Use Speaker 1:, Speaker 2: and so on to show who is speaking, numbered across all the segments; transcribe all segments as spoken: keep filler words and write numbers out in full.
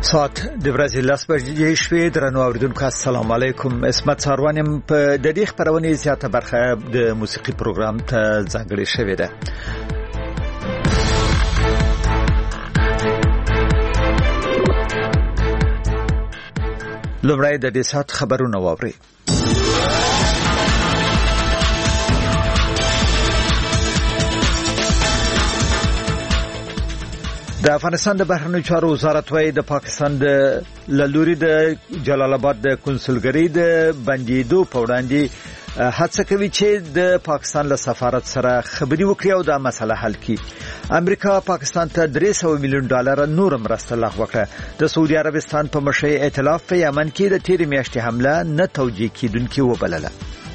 Speaker 1: ساعت د ورځې لاس بجې شوې. درنو اوریدونکو السلام علیکم. اسمت ساروانم په د دې خبرونه زیاته برخه د موسیقي پروګرام ته ځانګړې شوې ده. لومړی د دې ساعت خبرونه واورئ. د افغانستان د بهرنیو چارو وزارت وايي د پاکستان د لوري د جلال آباد د کنسولګری د بندیدو په وړاندې هڅه کوي چې د پاکستان له سفارت سره خبري وکړي او دا مسله حل کړي. امریکا پاکستان ته درې سوه میلیون ډالر نور مرسته لغوه کړه. د سعودي عربستان په مشرۍ ائتلاف په یمن کې د تیر میاشتې حمله نه توجیه کیدونکې وبلله.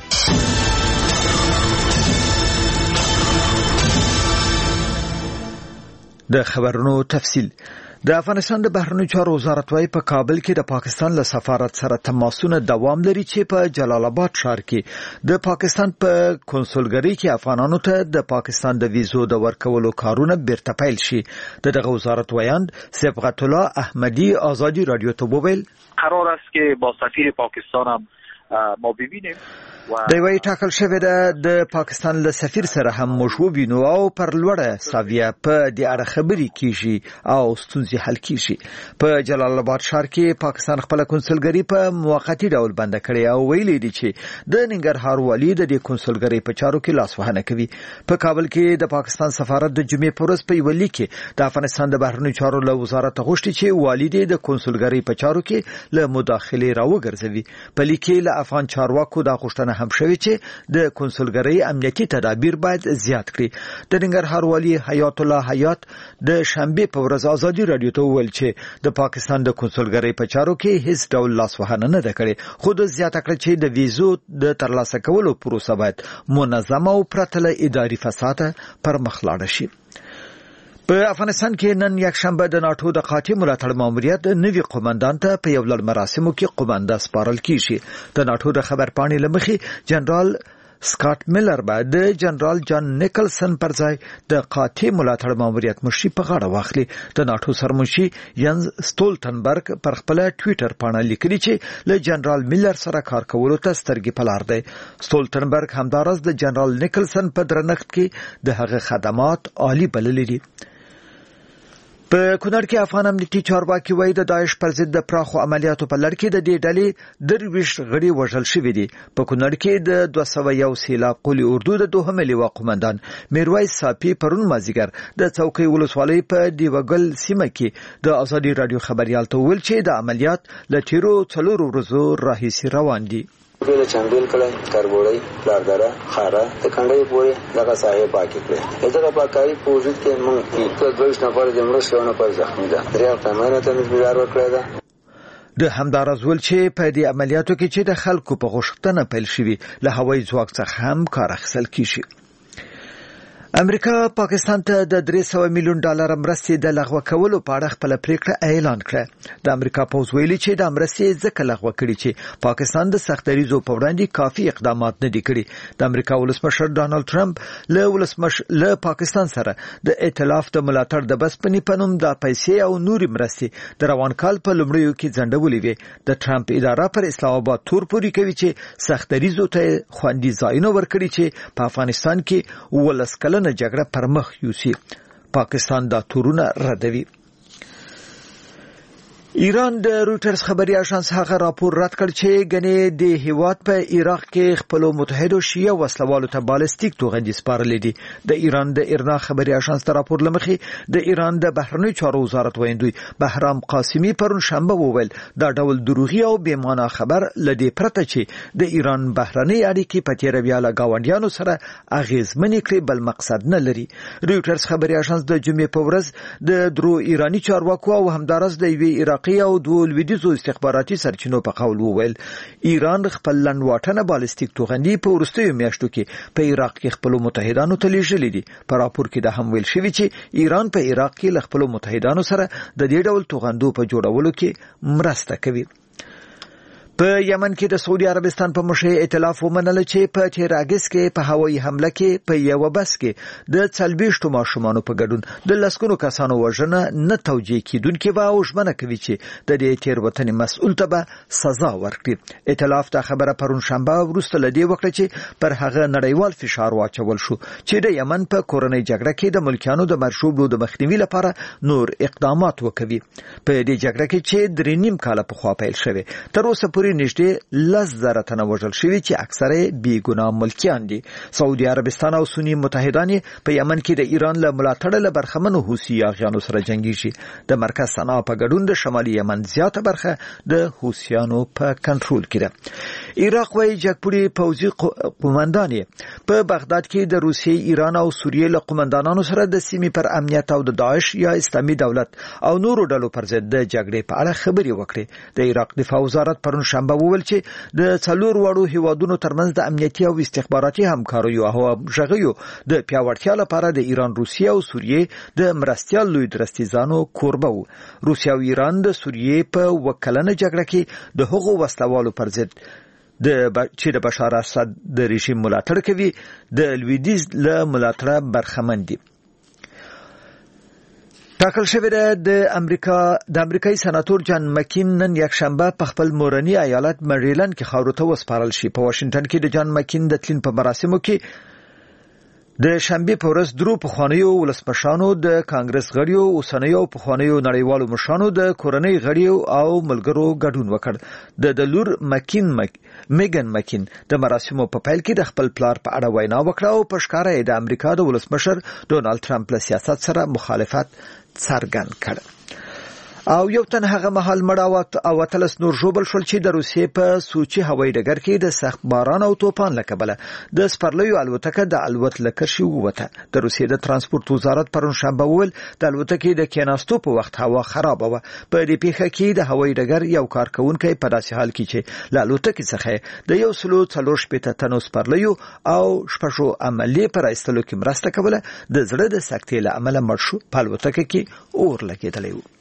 Speaker 1: د خبرونو تفصیل. د افغانستان د بهرنیو چارو وزارت وايي په کابل کې د پاکستان له سفارت سره تماسونه دوام لري چې په جلال آباد ښار کې د پاکستان په کنسولګری کې افغانانو ته د پاکستان د ویزو د ورکولو کارونه بیرته پیل شي. دغه وزارت وایاند صبغت الله احمدی آزادی رادیو ته وویل
Speaker 2: قرار است که با سفیر پاکستان هم ما ببینیم.
Speaker 1: د وی ټاکل شوی ده د پاکستان له سفیر سره هم مشو وینو او پر لوړه ساویه په د اړه خبري کیږي او ستونزې حل کیږي. په جلال آباد ښار کې پاکستان خپل کنسولګری په موقتی ډول بند کړی او ویلي دي چې د ننګرهار والی د کنسولګری په چارو کې لاسوهنه کوي. په کابل کې د پاکستان سفارت د جمعې پر ورځ په ویلي کې د افغانستان د بهرنیو چارو له وزارت غوښتي چې والی د کنسولګری په چارو کې له مداخله راوګرځوي. په لیکې له افغان چارواکو د غوښتنه هم شوی چې د کنسولګری امنیتي تدابیر باید زیات کړي. د ننګرهار والی حیات الله حیات د شنبه په ورځ آزادی رادیو ته ویل چې د پاکستان د کنسولګری په چارو کې هیڅ ډول لاسوهنه نه ده کړې. خو د زیاته کړ چې د ویزو د ترلاسه کولو پروسه باید منظمه او پرته له اداري فساد پر مخ لاړه شي. په افغانستان کې نن یک شنبه د ناتو د قاطع ملاتړ ماموریت نوی قومندان ته په یو لړ مراسمو کې قومنده سپارل کیږي. د ناتو د خبرپاڼې لمخې جنرال سکاټ میلر به د جنرال جان نیکلسن پر ځای د قاطع ملاتړ ماموریت مشري په غاړه واخلي. د ناتو سرمشي ینز سټولټنبرګ پر خپل ټوئیټر باندې لیکلي چې له جنرال میلر سره کار کولو ته سترګې په لار دی. سټولټنبرګ همدارس د جنرال نیکلسن په درنښت کې د هغه خدمات عالی بللي دي. په کونړ کې افغان امنیتي چارواکي وایي د داعش پر ضد د پراخو عملیاتو په لړ کې د دې ډلې درویشت غړي وژل شوي دي. په کونړ کې د دوه سوه یو سیلاب قولي اردو د دوهمې لواء قومندان میرویس صافي پرون مازیګر د څوکۍ ولسوالۍ په دیوګل سیمه کې د ازادي رادیو خبريال ته ویل چې د عملیات له تیرو څلورو ورځو راهیسې روان دي.
Speaker 3: د چندول کله کربوړی پلاردره خاره د کنډې پورې دغه ساحه پاکي کړې. دغه پاکاري پروژې کې موږ په دوه نفر د مړو شونه پر زخمی ده. دریا تمامه ته مزبار ورکړه ده.
Speaker 1: د همدارز ول چې په دې عملیاتو کې چې د خلکو په غوښتنه پیل شوی له هوایي ځواک څخه هم کار اخیستل کیږي. امریکا پاکستان ته د درې سوه میلیون ډالر مرستې د لغوه کولو په اړه خپل پریکړه اعلان کړه. د امریکا پوز ویلي چې د مرستې ځکه لغوه کړي چې پاکستان د سختریزو په وړاندې کافي اقدامات نه دي کړي. د امریکا ولسمشر ډانلډ ټرمپ له ولسمشر له پاکستان سره د ائتلاف د ملاتړ د بسپنې پنوم د پیسې او نوري مرستې د روان کال په لومړیو کې ځنډولې وي. د ټرمپ اداره پر اسلام آباد تور پوري کوي چې سختریزو ته خوندي ځایونه ورکړي چې په افغانستان کې ولس کله نه جګړه پر مخ یوسي. پاکستان دا تورونه ردوي. ایران د رویټرز خبري اژانس هغه راپور رد کړ چې غني د هیواد په عراق کې خپل متحده شیعه وسلوالو ته بالستیک توغندي سپارلې دي. د ایران د ایرنا خبري اژانس تر راپور لمخې د ایران د بهرنیو چارو وزارت ویندوی بهرام قاسمی پرون شنبه وویل دا ډول دروغي او بې معنا خبر لدی پرته چې د ایران بهرنی اړیکې په تیر بیا له گاونډیانو سره اغیزمنې کړي بل مقصد نه لري. رویټرز خبري اژانس د جمعې په ورځ د درو ایرانی چارواکو او همدارس د وی عراق او دوه لویدیزو استخباراتي سرچینو په قول وویل ایران خپل لنډواټنه بالستیک توغندي په وروستیو میاشتو کې په عراق کې خپل متحدانو ته لیږلي دي. په راپور کې دا هم ویل شوی چې ایران په عراق کې خپل متحدانو سره د دې ډول توغندو په جوړولو کې مرسته کوي. په یمن کې د سعودي عربستان په مشر ائتلاف ومنل چې په تیر اگست کې په هوایي حمله کې په یو بس کې د څلويشتو ماشومانو په ګډون د لسګونو کسانو وژنه نه توجیه کیدونکې و او ژمنه کوي چې د دې تیروتنې مسؤل ته به سزا ورکړي. ائتلاف دا خبره پرون شنبه وروسته لدی وکړه چې پر هغه نړیوال فشار واچول شو چې د یمن په کورنۍ جګړه کې د ملکیانو د مرشوبلو د مخنیوي لپاره نور اقدامات وکوي. په دې جګړه کې چې درې نیم کال په خوا پیل شوه تر اوسه پورې نږدې لس زره تنه وژل شوي چې اکثره بې ګناه ملکیان دي. سعودي عربستان او سنی متحدان په یمن کې د ایران له ملاتړ له برخمنو حوثي یاغیانو سره جنګیږي. د مرکز صنعا په ګډون د شمالي یمن زیاته برخه د حوثیانو په کنټرول کې ده. عراق وايي جګپوړي پوځي قومندان په بغداد کې د روسیې، ایران او سوریې له قومندانانو سره د سیمې پر امنیت او د داعش یا اسلامي دولت او نورو ډلو پر ضد د جګړې په اړه خبرې وکړې. د عراق دفاع وزارت پرون شنبه وویل چې د څلور وړو هیوادونو ترمنځ د امنیتي او استخباراتي همکاریو او همغږیو د پیاوړتیا لپاره د ایران، روسیې او سوریې د مرستیال لوی درستیزانو کوربه وو. روسیې او ایران د سوریې په وکلنه جګړه کې د هغو وسلوالو پر ضد د چې د بشار اسد د رژیم ملاتړ کوي د لویدیز له ملاتړه برخمن دي. ټاکل شوی د امریکا د امریکایي سناتور جان مکین نن یک شنبه په خپل مورنی ایالت مریلند کې خاورو ته وسپارل شي. په واشنگټن کې د جان مکین د تلین په مراسمو کې د شنبه په ورځ درو پخوانیو ولسمشرانو، د کانګرس غړیو، اوسنیو پخوانیو نړیوالو مشرانو، د کورنۍ غړیو او ملګرو ګډون وکړ. د دلور مکین مک میګن مکین د مراسمو په پیل کې د خپل پلار په اړه وینا وکړه او په ښکاره د امریکا د ولسمشر ډونالد ټرمپ له سیاست سره مخالفت څرګند کړ. او یو تن هغه محل مړ او اتلس نور ژوبل شول چې د روسیې په سوچي هوایي ډګر کې د سخت باران او توپان له کبله د سپرلیو الوتکه د الوت له کرښې ووته. د روسیې د ترانسپورت وزارت پرون شنبه وویل د الوتکې د کېناستو په وخت هوا خراب وه. په دې پیښه کې د هوایي ډګر یو کارکونکی په داسې حال کې چې له الوتکې څخه د یو سلو څلور شپېته تنو سپرلیو او شپږو عملې په راایستلو کې مرسته کوله د زړه د سکتې له امله مړ شو. په الوتکه کې اور لګېدلی و.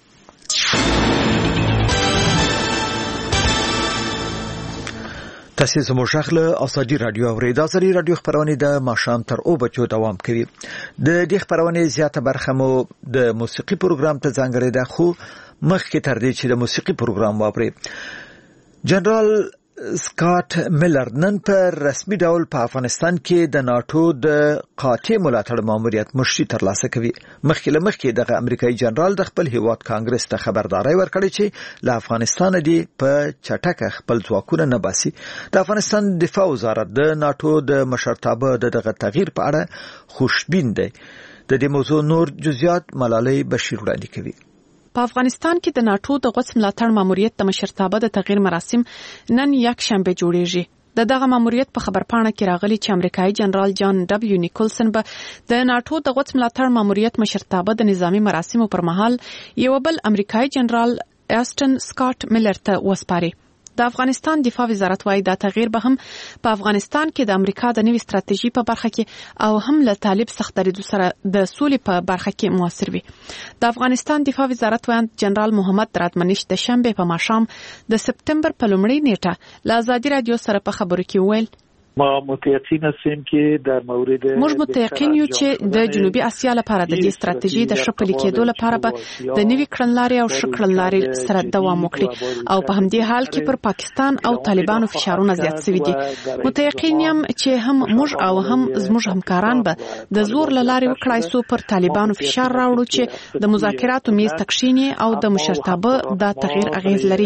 Speaker 1: تاسو زموږ شغله اساجي رادیو اوریدا زری رادیو خبرونه د ماشام تر او بچو دوام کوي. د دې خبرونه زیاته برخه مو د موسیقي پروګرام ته ځانګړې ده، خو مخکې تر دې چې د موسیقي پروګرام واپري جنرال سکاټ میلر نن په رسمي ډول په افغانستان کې د ناتو د قاطع ملاتړ ماموریت مشري ترلاسه کوي. مخکې له مخکې دغه امریکایي جنرال د خپل هیواد کانګرس ته خبرداري ورکړې چې له افغانستان دی په چټکه خپل ځواکونه نه باسي. د افغانستان دفاع وزارت د ناتو د مشرتابه د دغه تغییر په اړه خوشبین دی. د دې موضوع نور جزئیات ملالۍ بشیر وړاندې کوي.
Speaker 4: په افغانستان کې د ناتو د غوڅ ملاتړ ماموریت د مشرتابه د تغییر مراسم نن یک شنبه جوړیږي. د دغه ماموریت په خبرپاڼه کې راغلي چې امریکایي جنرال جان ډبلیو نیکولسن به د ناتو د غوڅ ملاتړ ماموریت مشرتابه د نظامی مراسمو پر مهال یو بل امریکایي جنرال اسټن سکاټ میلر ته وسپاري. د افغانستان دفاع وزارت وايي دا تغییر به هم په افغانستان کې د امریکا د نوې ستراتیژي په برخه کې او هم له طالب سخت دریدو سره د سولې په برخه کې موثر وي. د افغانستان دفاع وزارت وايي جنرال محمد رادمنش د شنبه په ماښام د سپتمبر په لومړۍ نیټه له آزادي رادیو سره په خبرو کې ویل
Speaker 5: ما متيقن هستیم که در مورد
Speaker 4: موږ متيقن یو چې د جنوبي اسیا لپاره د دې ستراتیژي د شپلې کېدو لپاره به د نوي کړنلارې او شکړنلارې سره دوام وکړي او په همدې حال کې پر پاکستان او طالبانو فشارونه زیات شوي دي. متيقن یم چې هم موږ او هم زموږ همکاران به د زور لارې وکړای سو پر طالبانو فشار راوړو چې د مذاکراتو میز تکشینی او د مشرتابه د تغییر اغیز لري.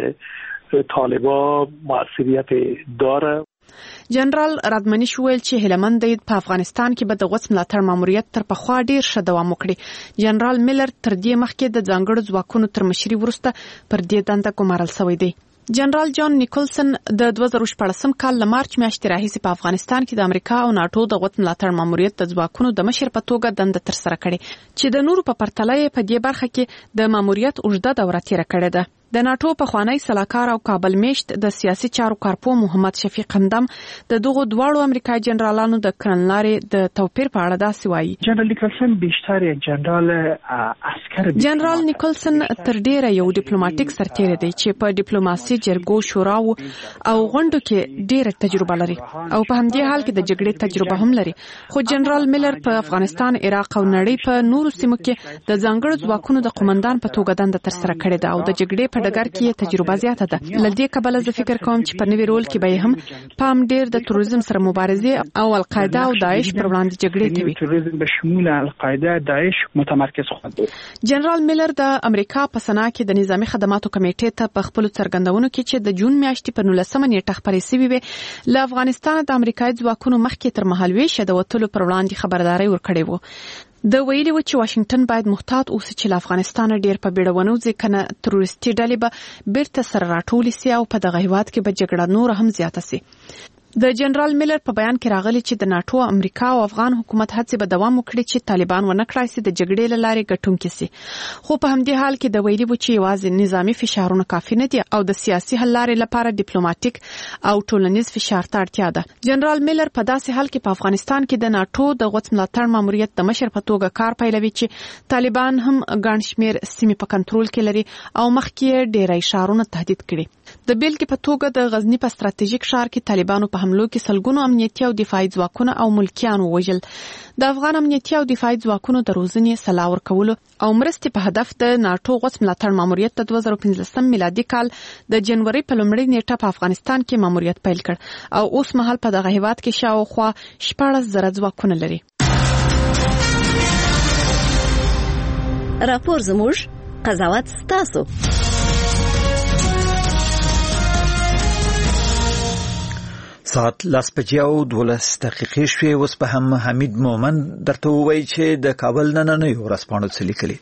Speaker 5: طالبان موثریت داره.
Speaker 4: جنرال رادمنش ویل چې هلمند په افغانستان کې به د غوڅ ملاتړ ماموریت تر پخوا ډیر ښه دوام وکړي. جنرال میلر تر دې مخکې د ځانګړو ځواکونو تر مشري وروسته پر دې دنده ګمارل شوی دی. جنرال جان نیکولسن د دوه زره شپږم کال له مارچ میاشتې راهیسې په افغانستان کې د امریکا او ناتو د غوڅ ملاتړ ماموریت د ځواکونو د مشر په توګه دنده ترسره کړې چې د نورو په پرتله په دې برخه کې د ماموریت اوږده دوره تیره کړې ده. د ناتو پخوانی سلاکار او کابل میشت د سیاسي چارو کارپو محمد شفیق همدم د دغو دواړو امریکایي جنرالانو د کړنلارې د توپیر په اړه داسې وایي.
Speaker 5: جنرال نیکلسن بیشتر جنرال عسکر
Speaker 4: جنرال نیکلسن تر ډیره یو ډیپلوماټیک سرتیری دی چې په ډیپلوماسي جرګو شوراو او غونډو کې ډیره تجربه لري او په همدې حال کې د جګړې تجربه هم لري. خو جنرال میلر په افغانستان، عراق او نړۍ په نورو سیمو کې د ځانګړو ځواکونو د قومندان په توګه دنده ترسره کړې ده او د جګړې په ډګر کې تجربه زیاته ده. لدې کبله زه فکر کوم چې په نوي رول کې به هم پام ډیر د تروریزم سره مبارزه او القاعده او داعش پر وړاندې جګړې کوي.
Speaker 5: تروریزم به شمول القاعده، داعش متمرکز خواهد بود.
Speaker 4: جنرال میلر د امریکا په سنا کې د نظامی خدماتو کمیټې ته په خپل څرګندونو کې چې د جون میاشتې په نولسمه نیټه خبرې شوې وې، له افغانستان د امریکایي ځواکونو مخکې تر مهال ویشه د وټلو پر وړاندې خبرداري ورکړې وو. د ویلي و چې واشنگټن باید محتاط اوسي چې له افغانستان ډیر په بیړه ونوځي، کنه تروریستي ډلې به بیرته سره راټولې سي او په دغه هیواد کې به جګړه نور هم زیاته سي. د جنرال میلر په بیان کې راغلی چې د ناتو، امریکا او افغان حکومت هڅې به دوام وکړي چې طالبان ونه کړای سي د جګړې له لارې ګټونکي سي. خو په همدې حال کې د ویلي و چې یوازې نظامی فشارونه کافي نه دي او د سیاسي حل لارې لپاره ډیپلوماټیک او ټولنیز فشار ته اړتیا ده. جنرال میلر په داسې حال کې په افغانستان کې د ناتو د غوڅ ملاتړ ماموریت د مشر په توګه کار پیلوي چې طالبان هم ګڼ شمېر سیمې په کنټرول کې لري او مخکې ډېری ښارونه تهدید کړي. د بیلګې په توګه د غزنی په ستراتیژیک ښار کې طالبانو په حملو کې سلګونو امنیتي او دفاعي ځواکونه او ملکیان ووژل. د افغان امنیتي او دفاعي ځواکونو د روزنې، سلاح ورکولو او مرستې په هدف د ناتو غوڅ ملاتړ ماموریت د دوه زره پنځلسم میلادي کال د جنوري په لومړۍ نیټه په افغانستان کې ماموریت پیل کړ او اوس مهال په دغه هیواد کې شاوخوا شپاړس زره ځواکونه لري.
Speaker 6: راپور زموږ، قضاوت ستاسو.
Speaker 1: ساعت لاس بجې او دولس دقیقې شوې. اوس به هم حمید مومن درته ووایي چې د کابل نننۍ ورځپاڼو څه لیکلي.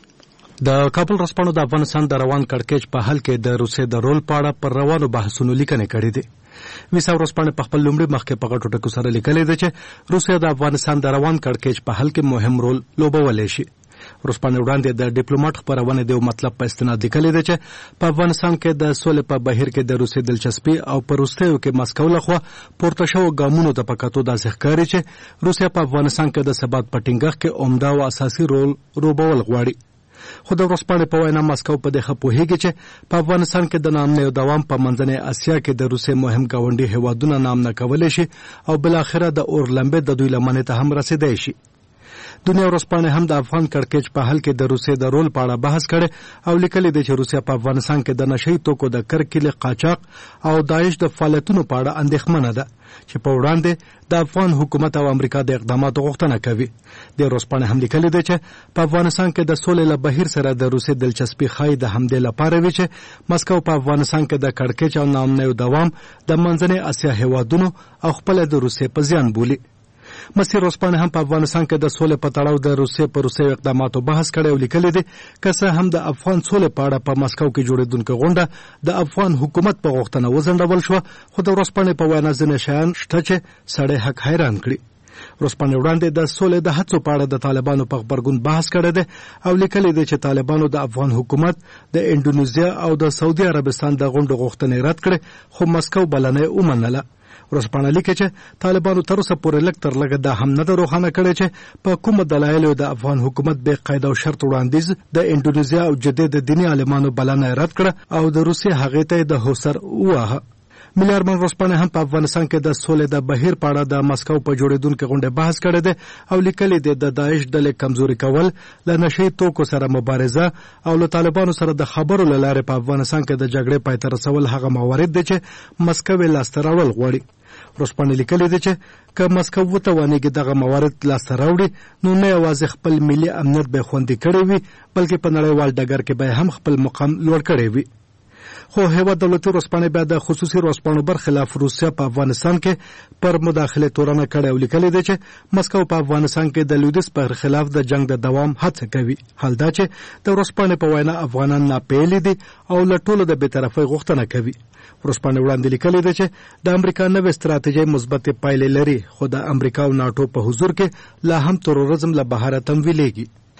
Speaker 7: د کابل ورځپاڼو د افغانستان د روان کړکېچ په حل کې د روسیې د رول په اړه پر روانو بحثونو لیکنې کړې دي. ویسا ورځپاڼه په خپل لومړي مخ کې په غټو ټکو سره لیکلې ده چې روسیه د افغانستان د روان کړکېچ په حل کې مهم رول لوبولی شي. ورځپاڼه وړاندې د ډیپلوماټ خبرونه د مطلب په استناد لیکلې ده چې په افغانستان کې د سولې په بهیر کې د روسیې دلچسپي او په وروستیو کې مسکو لخوا پورته شوو ګامونو ته په کتو داسې ښکاري چې روسیه په افغانستان کې د ثبات په ټینګښت کې عمده او اساسي رول لوبول غواړي. خو د ورځپاڼې په وینا مسکو په دې ښه پوهېږي چې په افغانستان کې د ناامنۍ او دوام په منځنۍ اسیا کې د روسیې مهم ګاونډي هیوادونه نامنه کولی شي او بالاخره د اور لمبې د دوی لمنې ته هم رسېدی شي. دنیا ورځپاڼه هم د افغان کړکېچ په حل کې د روسیې د رول په اړه بحث کړی او لیکلي دی چې روسیه په افغانستان کې د نشهیي توکو د کرکیلې قاچاق او داعش د فعالیتونو په اړه اندېښمنه ده چې په وړاندې د افغان حکومت او امریکا د اقداماتو غوښتنه کوي. د ورځپاڼې هم لیکلي دی چې په افغانستان کې د سولې له بهیر سره د روسیې دلچسپي ښایي د همدې لپاره وي چې مسکو په افغانستان کې د کړکېچ او ناامنیو دوام د منځنۍ اسیا هیوادونو او خپله د روسیې په زیان بولي. مسیر ورځپاڼه هم په افغانستان کې د سولې په تړاو د روسیې په روسیې اقداماتو بحث کړی او لیکلي دی که څه هم د افغان سولې په اړه په مسکو کې جوړېدونکې غونډه د افغان حکومت په غوښتنه وځنډول شوه، خو د ورځپاڼې په وینا ځینې شیان شته چې سړی حق حیران کړي. ورځپاڼې وړاندې د سولې د هڅو په اړه د طالبانو په غبرګون بحث کړی دی او لیکلي دی چې طالبانو د افغان حکومت د انډونیزیا او د سعودي عربستان د غونډو غوښتنې رد کړې خو مسکو بلنه یې ومنله. ورځپاڼه لیکي چې طالبانو تر اوسه پورې لږ تر لږه دا هم نه ده روښانه کړې چې په کومو دلایلو د افغان حکومت بې قید او شرط وړاندیز د انډونیزیا او جدې د دیني عالمانو بلنه رد کړه او د روسیې هغې ته یې د هوسر وواهه. ملي ارمان ورځپاڼه هم په افغانستان کې د سولې د بهیر په اړه د مسکو په جوړېدونکې غونډې بحث کړی دی او لیکلي دی د داعش ډلې کمزوري کول، له نشهیي توکو سره مبارزه او له طالبانو سره د خبرو له لارې په افغانستان کې د جګړې پای ته رسول هغه موارد دی چې مسکو یې لاسته راوړل غواړي. ورځپاڼې لیکلي دی چې که مسکو وتوانېږي دغه موارد لاسته راوړي نو نه یوازې خپل ملي امنیت به خوندي کړی وي بلکې په نړیوال ډګر کې به هم خپل مقام لوړ کړی وي. خو هیواد دولتي ورځپاڼې بیا د خصوصي ورځپاڼو برخلاف روسیه په افغانستان کې پر مداخله تورنه کړې او لیکلي دی چې مسکو په افغانستان کې د لویدیځ پر خلاف د جنگ د دوام هڅه کوي. حال دا چې د ورځپاڼې په وینا افغانان ناپیلي دي او له ټولو د بېطرفۍ غوښتنه کوي. ورځپاڼې وړاندې لیکلي دی چې د امریکا نوې ستراتیژۍ مثبتې پایلې لري خو د امریکا او ناټو په حضور کې لا هم تروریزم له بهره تمویلېږي.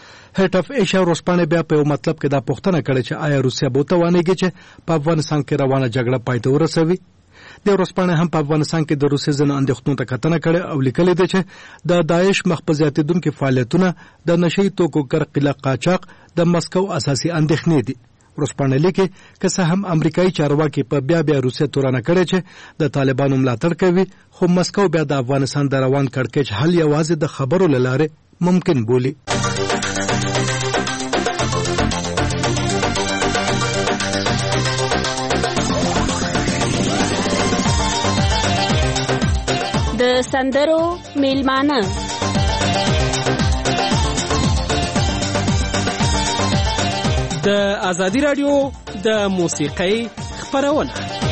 Speaker 7: هټ اف ایشیا ورسپانه بیا په مطلب کې دا پوښتنه کړې چې آیا روسیا به توانېږي چې په افغانستان کې روانه جګړه پای ته ورسوي. د ورسپانه هم په افغانستان کې د روسي ځنه اندېښنو ته کتنه کړې او لیکلې ده چې د داعش مخبزیاتیدونکو فعالیتونه د نشئی توکو کرقله قاچاق د مسکو اساسي اندېښنې دي. ورسپانه لیکي که څه هم امریکایي چارواکي په بیا بیا روسیا تورانه کړې چې د طالبانو ملاتړ کوي، خو مسکو بیا د افغانستان د روان کړکېچ حل یوازې د خبرو له لارې ممکن بولي.
Speaker 8: د سندرو میلمانه
Speaker 9: د ازادي رادیو د موسیقۍ خبرونه.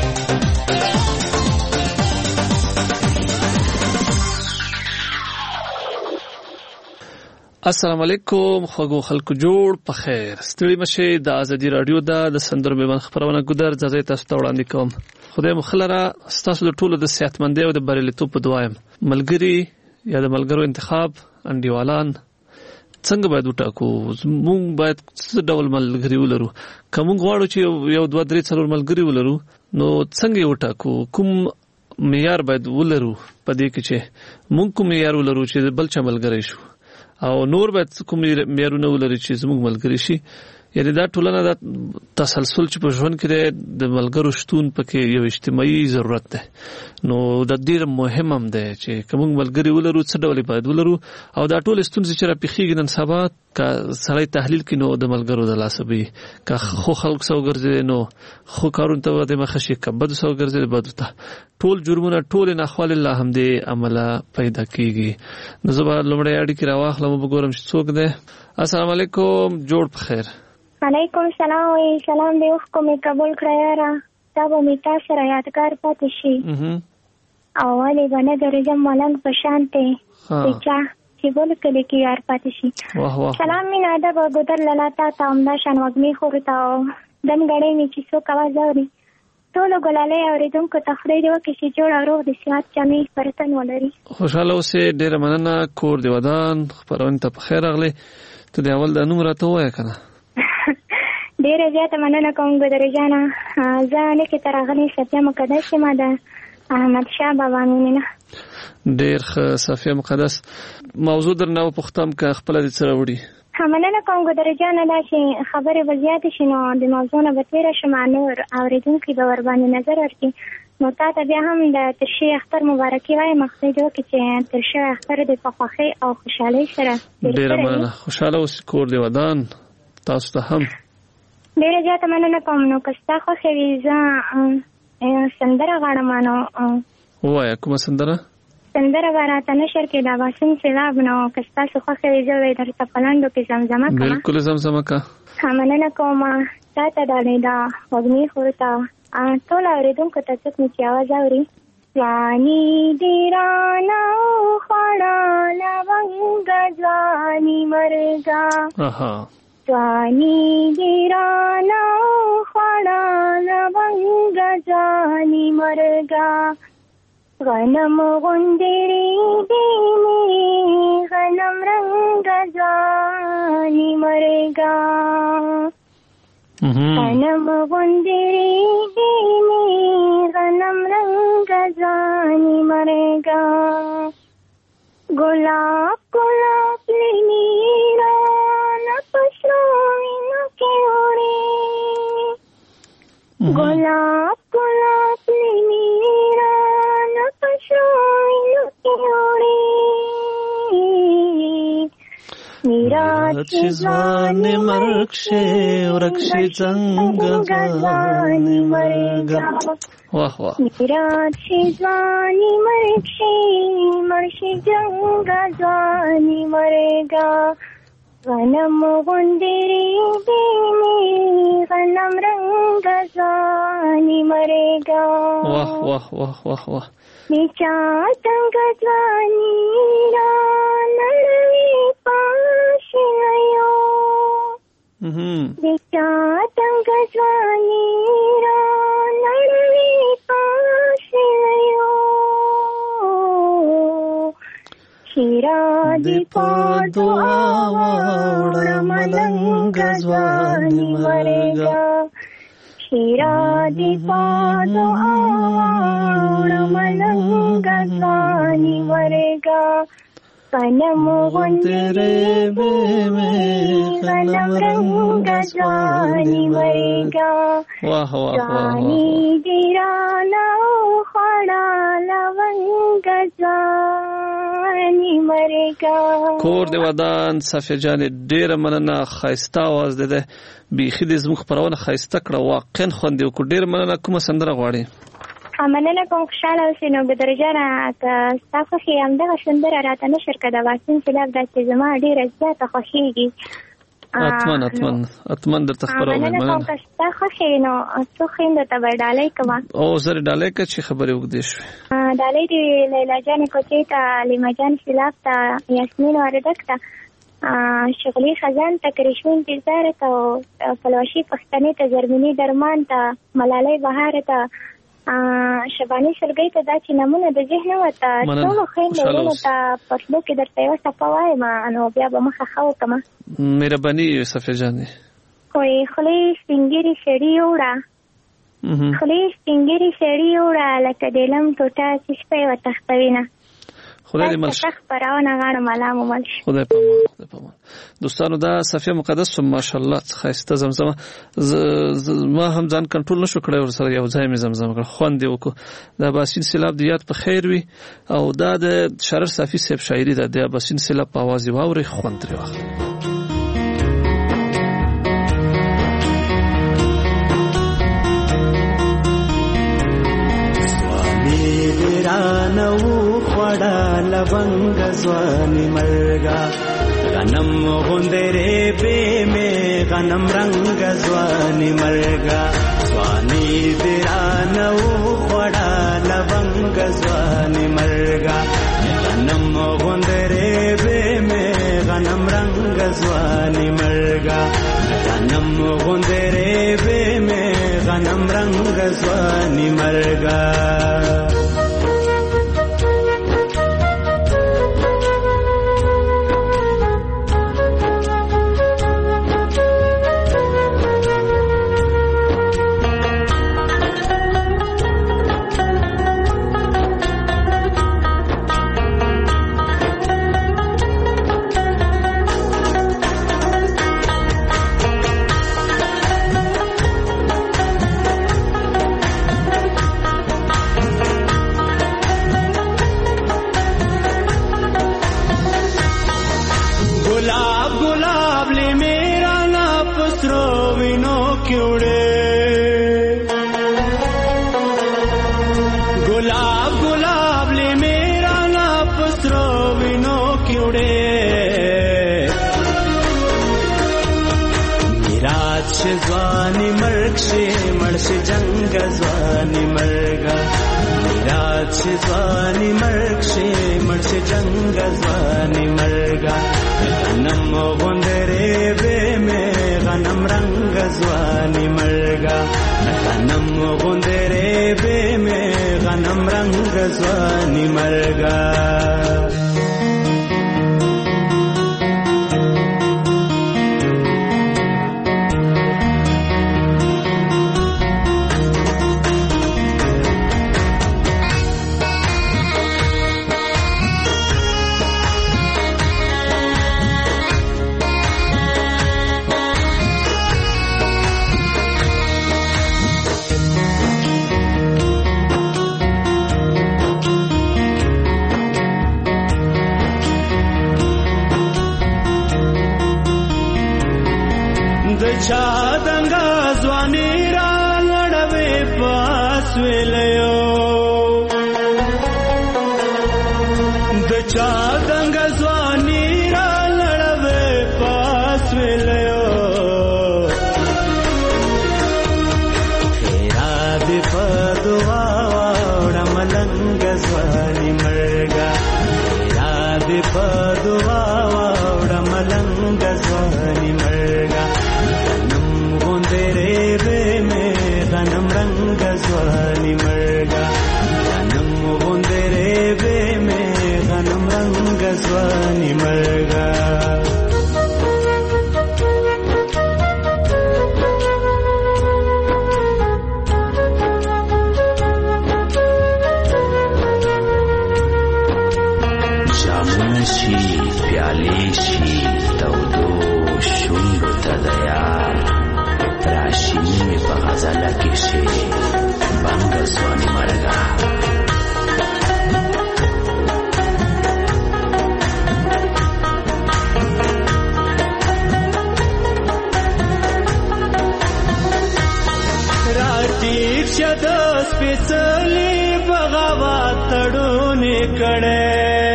Speaker 9: السلام علیکم خوږو خلکو، جوړ په خیر. ستړي مشه د ازادي رادیو د سندرو میلمانه خبرونه ګودر ځای تاسو ته وړاندې کوم. خدای مخلره تاسو د ټولو د صحتمندۍ او د بریالیتوب په دعا یم. ملګری یا د ملګرو انتخاب انډیوالان څنګه باید وټاکو؟ موږ باید څه ډول ملګری ولرو؟ که موږ غواړو چې یو دوه درې څلور ملګری ولرو نو څنګه یې وټاکو؟ کوم معیار باید ولرو په دې کې چې موږ کوم معیار ولرو چې بل چا ملګری شو، او نور باید کوم معیارونه ولري چې زموږ ملګری شي؟ یعنی دا ټولنه د تسلسل چې په ژوند کې د ملګرو شتون پکې یو اجتماعي ضرورت ده. نو د ډیر مهم هم ده چې کوم ملګری ولرو څه ډول باید ولرو، او دا ټول ستونزې چې را پیخیږي نن سبا که سړی تحلیل کړي نو د ملګرو د لاسه وي. که خو خلک سو ګرځي نو خو کارون ته د مخه شي، که بد سو ګرځي بد ته ټول جرمونه ټول ناخوال الله هم دې عمله پیدا کیږي. نو زبر لمړی اړیکې راواخلم وګورم چې څوک ده. السلام علیکم، جوړ په خیر.
Speaker 10: علیکم سلام وی سلام دی اوخ کومې قبول کړی را تا به می تاسو را یادګار پاتې شي. او ولې باندې درځم ملنګ په شانته چې چې بول کله کې یار پاتې شي. سلام مینا دا به ګدر لاله تا امدا شان وګنی خورتا دن غړې می چې څو کاوه زوري ټول ګلالې اوریدونکو تخریج وکړي چې جوړ اورو د سیات چمي پرتن ولري. خوشاله اوسې، ډیره مننه. کور دی ودان خبرونه ته په خیر راغلی. ته د اول د نوم راته وای کنه؟ ډیره زیاته مننه کوم ګدر جانا. زه نه کې ترغلي صفیه مقدس ما ده احمد شاه بابا مینه. ډیر ښه صفیه مقدس، موضوع درنه پختم که خپل دې سره وړي. مننه کوم ګدر جانا دا چې خبره وضاحت شنو د موضوع نه بتیره شمانه اوریدونکو به ور باندې نظر ورکړي. نو تاسو بیا هم د ترشی اختر مبارکي وای مخکې جو کې چې ترشی اختر د فخخي او خوشحالي سره. ډیره مننه، خوشاله اوس، کور دی ودان. تاسو ته هم ډیره زیاته مننه کوم. نو کستا خو خوي ځه سندره غواړم. نو وایا کومه سندره؟ سندره ورته نشر کې دا واسم سیلاب. نو کستا خو خوي ځه درته پلاندو کې زمزمه کوم. بالکل زمزمه کا. مننه کوم. تاسو دا نه دا وګنی خورتا ټول اوریدونکو ته څه می आवाज اوري. ځاني دیرانا خړا لونګ ځاني مرګا. اها ځاني دیرانا خړا لونګ ځاني مرګا. غنم غوندري دې غنم رنګ ځاني مرګا. غنم غوندري دې غنم رنګ ځاني مرګا. ګلاب ګلاب لنیرا پسروینو کې وړي. ګلاب ګلاب لنیرا پسروینو کې وړي. میرا چې ځان مرګ شي ورک شي څنګه ځان مرګا. واه واه. میرا چې ځان مرګ شي مرشي څنګه ځان مرګا. غنم غوندري دې غنم رنګ ځاني مرګا. واه واه واه واه واه. میچا څنګه ځاني را نړوي پاشنيو. میچا څنګه ځاني را نړوي پاشنيو. شیر شیرا دی په دعا واوړه ملنګ ځواني مرګا شیرا دی په دعا واوړه ملنګ ځواني مرګا غنم غوندې به مې غنم رنګ ځواني مرګا
Speaker 9: واه واه
Speaker 10: ځواني دی رانه خړه لونګ ځواني مرګا.
Speaker 9: کور دی ودان صفیه جان ډیره مننه ښایسته آواز دی بیخي دې زموږ خپرونه ښایسته کړه واقعا خوند یې وکړو. ډېره مننه. کومه سندره غواړې؟
Speaker 10: مننه کوم خوشحاله اوسې نو بدر جانه که ستا خوښې همدغه سندره راته نشر کړه د واسین سیلاب دا چې زما ډېره زیاته خوښېږي.
Speaker 9: اتمن اتمن اتمن درته خبرونه
Speaker 10: مننه کوم که ستا خوښې نو څو خویندو ته به ډالۍ کومه.
Speaker 9: او زه ډالۍ که چې خبرې اوږدې شوې
Speaker 10: ډالۍ دې لیلا جانې کوچۍ ته لیما جان سیلاب ته یاسمین واردک ته شغلي خزان ته کرشمین تیزاره ته فلوشي پښتنې ته جرمني درمان ته ملالۍ بهار ته شباني سلګۍ ته دا چې نمونه د ذهن وته ټولو خویندو ته پښتو کې درته یوه څپه وایم نو بیا به مخه ښه وکړم.
Speaker 9: مهرباني صفیه جانې.
Speaker 10: وایي خولې سپینګیري سړي وړه خولې سپینګیري سړي وړه لکه د لم ټوټه چې سپی وتښتوینه
Speaker 9: خدای دې مل شي.
Speaker 10: خپرونه غاړه ملا مو مل شي.
Speaker 9: خدای په امان خدای په امان. دوستانو دا صفیه مقدس ماشاءالله ښایسته زمزمه ما هم ځان کنټرول نشو کړی ورسره یو ځای مې زمزمه کړه خوند یې وکړو. د اباسین سیلاب د یاد په خیر وي او دا د شرر صافي صاحب شاعري ده. د اباسین سیلاب په اواز یې واورئ خوند ترې واخلئ.
Speaker 11: نو خړا لونګ ځواني مرګا غنم غوندره به مې غنم رنگ ځواني مرګا ځواني درانو خړا لونګ ځواني مرګا غنم غوندره به مې غنم رنگ ځواني مرګا غنم غوندره به مې غنم رنگ ځواني مرګا ځواني مرګ شي مړ شي جنگ ځواني مرګا میراث شي ځواني مرګ شي مړ شي جنگ ځواني مرګا غنم غوندره به مې غنم رنگ ځواني مرګا غنم غوندره به مې غنم رنگ ځواني مرګا چا دنګا ځواني را لړوي پاس ویلو د چا دنګا ځواني را لړوي پاس ویلو خیرا دې په دعا وړه ملنګ ځواني مرګا خیرا دې په دعا وړه ملنګ ځواني مرګا غنم رنگ ځواني مرګا غنم غوندره به مې غنم رنگ ځواني ځواني مرګا جامونه شي پیالې شي تودو شونډو ته د یار راشي مې په غزله کې شي بنګه ځواني مرګا راټیک شد سپېڅلي بغاوت تړونې کړې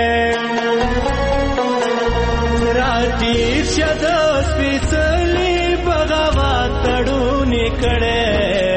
Speaker 11: راټیک شد سپېڅلي بغاوت تړونې کړې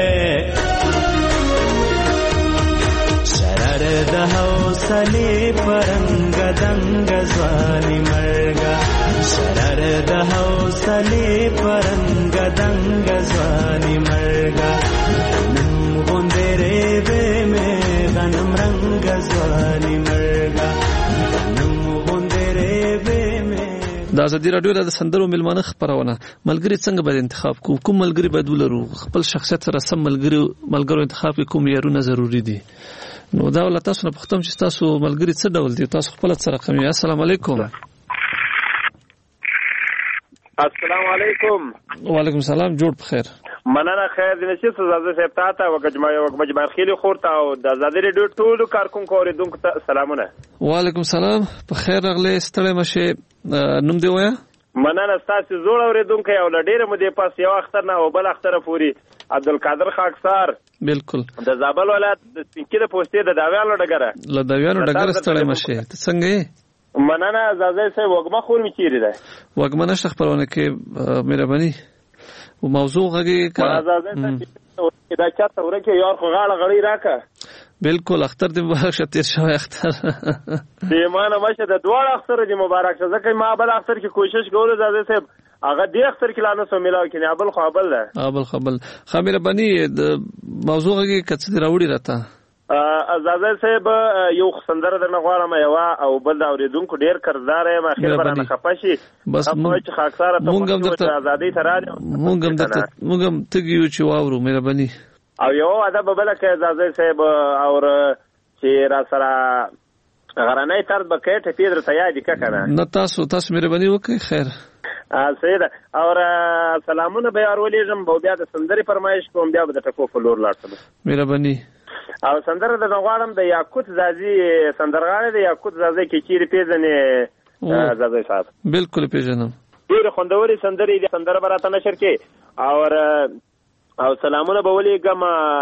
Speaker 11: شرر د حوصلې پرنګ دنګ ځواني مرګا شرر د حوصلې پرنګ دنګ ځواني مرګا غنم غوندې ریبې مې غنم رنګ ځواني مرګا غنم غوندې ریبې مې
Speaker 9: د ازادي رادیو د سندرو ملمانه خبرونه ملګری څنګه باید انتخاب کو کوم ملګری باید ولرو خپل شخصیت سره سم ملګری ملګرو انتخاب کوم یارونه ضروری دي نو دا ول تاسو نه پختم چې تاسو ملګری څه ډول دي تاسو خپل سره کوم السلام علیکم
Speaker 12: السلام علیکم
Speaker 9: وعلیکم السلام جوړ بخیر
Speaker 12: مننه خیر دې نشي سزا صاحب ته او مجمع مجمع خېلی خورته او د ازادي رادیو ټول کارکونکو اوریدونکو ته سلامونه
Speaker 9: وعلیکم السلام په خیر راغلی ستړی مشه نوم دی وایا
Speaker 12: مننه تاسو زوړ اوریدونکو او لډیره مو دې پاس یو اختر نه او بل اختر پوری عبدالقادر خاکسار
Speaker 9: بالکل
Speaker 12: د زابل ولایت د سپینکې د پوسټې د داویانو ډګره
Speaker 9: ل داویانو ډګره ستړی مشه ته څنګه یې
Speaker 12: مننه زازای صاحب وګما خور می چیرې ده
Speaker 9: وګما نشه خبرونه کې مهرباني او موضوع غږی کا
Speaker 12: زازای صاحب دا چاته ورکه یار خو غاړه غړی راکا
Speaker 9: بالکل اختر دې مبارک شه تیر شوی اختر
Speaker 12: دې مانه مشه د دوه اختر دې مبارک شه ځکه ما بل اختر کې کوشش کوله زازای صاحب هغه دې اختر کې لانه سو ملاو کې نه ابل خپل ده
Speaker 9: ابل خپل خبره بني د موضوع غږی کڅ دې راوړی راته
Speaker 12: زازای صاحب یو سندره درنه غواړم یو او بل دا اوریدونکو ډیر کردار یم اخر برانه خپشي
Speaker 9: بس
Speaker 12: موږ خاکساره ته
Speaker 9: مونږ هم درته
Speaker 12: آزادۍ تراله
Speaker 9: مونږ هم درته مونږ هم تګیو چې واورو مهرباني
Speaker 12: او یو ادب بل کې زازای صاحب او چې را سره غرانه تر بکټ پیډر تیادی کنه
Speaker 9: نه تاسو تاسو مهرباني وکړئ خیر
Speaker 12: سیده او سلامونه به اورولېږم به بیا د سندري فرمایش کوم بیا به د ټکو فلور لاړم
Speaker 9: مهرباني
Speaker 12: او سندره د غواړم د یاقوت زازي سندرغاړي د یاقوت زازي کې چیرې پیژنې زازي صاحب
Speaker 9: بالکل پیژنم
Speaker 12: ډېر خوندوري سندري د سندره براته نشر کې او او سلامونه به ولېږم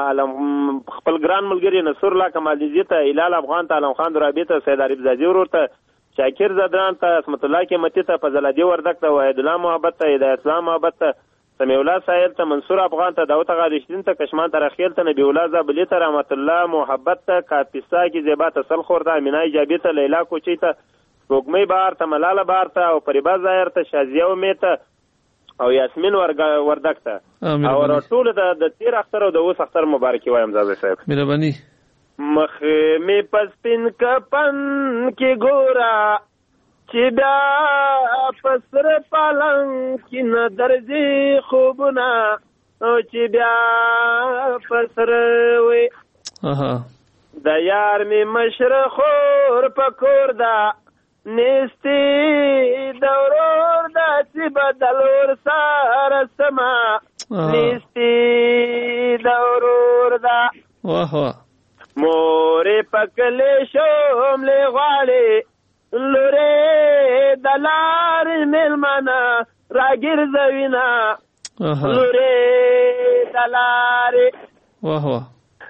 Speaker 12: خپل ګران ملګری نصر الله کمالجي ته هلال افغان ته علم خان درابي ته سید عارف زادي ورور ته شاکر زدران ته اسمت الله قیمتي ته فضل الله وردک ته وحید الله محبت ته هدایت الله محبت ته سمیع الله سایل ته منصور افغان ته داوود غادشتین ته کشمان ترخیل ته نبی الله زابلی ته رحمت الله محبت ته کاپیسا کی زیبا ته سل خور ته امینای جابی ته لیلا کوچی ته وګمی بار ته ملاله بار ته او پریبا ظاهر ته شازیه و میته او یاسمین وردک ته او ټول د تیر اختر او د اوس اختر مبارکي وایم زازي صاحب
Speaker 9: مهرباني
Speaker 12: مخ می پسپین کپن کې ګورا چې بیا پسر پالنګ کې نه درځي خوبونه او چې بیا پسر وي
Speaker 9: اها
Speaker 12: د یار می مشرخور پکور دا نستی دورور دا چې بدلور سره سما نستی دورور دا
Speaker 9: واه واه
Speaker 12: مورې پکلې شوم له غالي لورې دلار ملمنا راګر زوینا لورې دلار
Speaker 9: واه واه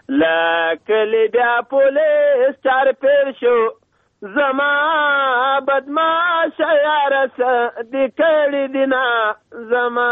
Speaker 12: لکل بیا پولیس چار پیر شو زما بدماش یارس دی کړي دینا زما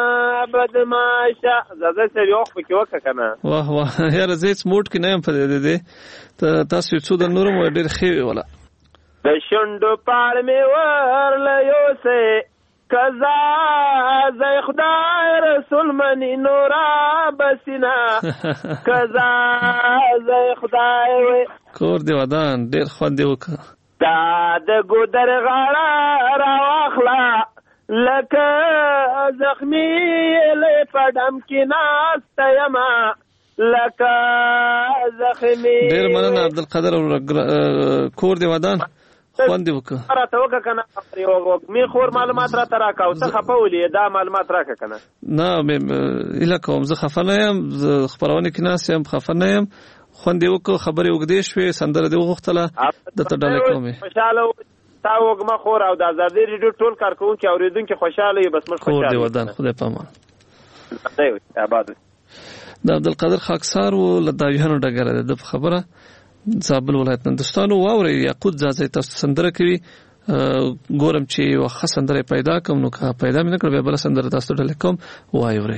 Speaker 12: بدماش زړه سره یو خو کې وکړه کنه
Speaker 9: واه واه یار زه سموټ کې نه یم په دې دې ته تاسو څو د نورم ډېر خې ولا
Speaker 12: د شوندو پال می ورل یو سه کزا زای خدای رسول منی نورا بسینا کزا زای خدای وې
Speaker 9: کور دی ودان ډېر خو دی وک
Speaker 12: دا د ګودر غاړه راواخله لکه زخمی لې پډم کې ناسته یما لکه زخمی.
Speaker 9: ډېر مننه عبدالقادر کور دی ودان خوند وکړه
Speaker 12: راته وکړه که نه مې خور معلومات راته راکړه او ته خفه ولې دا معلومات راکړه که نه.
Speaker 9: نه هیله کوم زه خفه نه یم، زه خپرونې کې ناست یم، خفه نه یم. خوند یې وکړو، خبرې اوږدې شوې، سندره دې وغوښتله، درته ډالۍ کوم.
Speaker 12: خوشحاله تا وږمه خور او د ازادي ریډیو ټول کارکوونکي اورېدونکي خوشحاله وي. بس موږ خوشحاله
Speaker 9: کور دې ودان، خدای په امان.
Speaker 12: آباد
Speaker 9: د عبدالقادر خاکسار و له داویانو ډګره ده د په خبره زابل ولایت نه. دوستانو واورئ یاقوت زازی تاسو سندره کوي، ګورم چې یوه ښه سندره پیدا کوم، نو که پیدا مې نه کړه بیا بله سندره تاسو ته ډالۍ کوم، واورئ.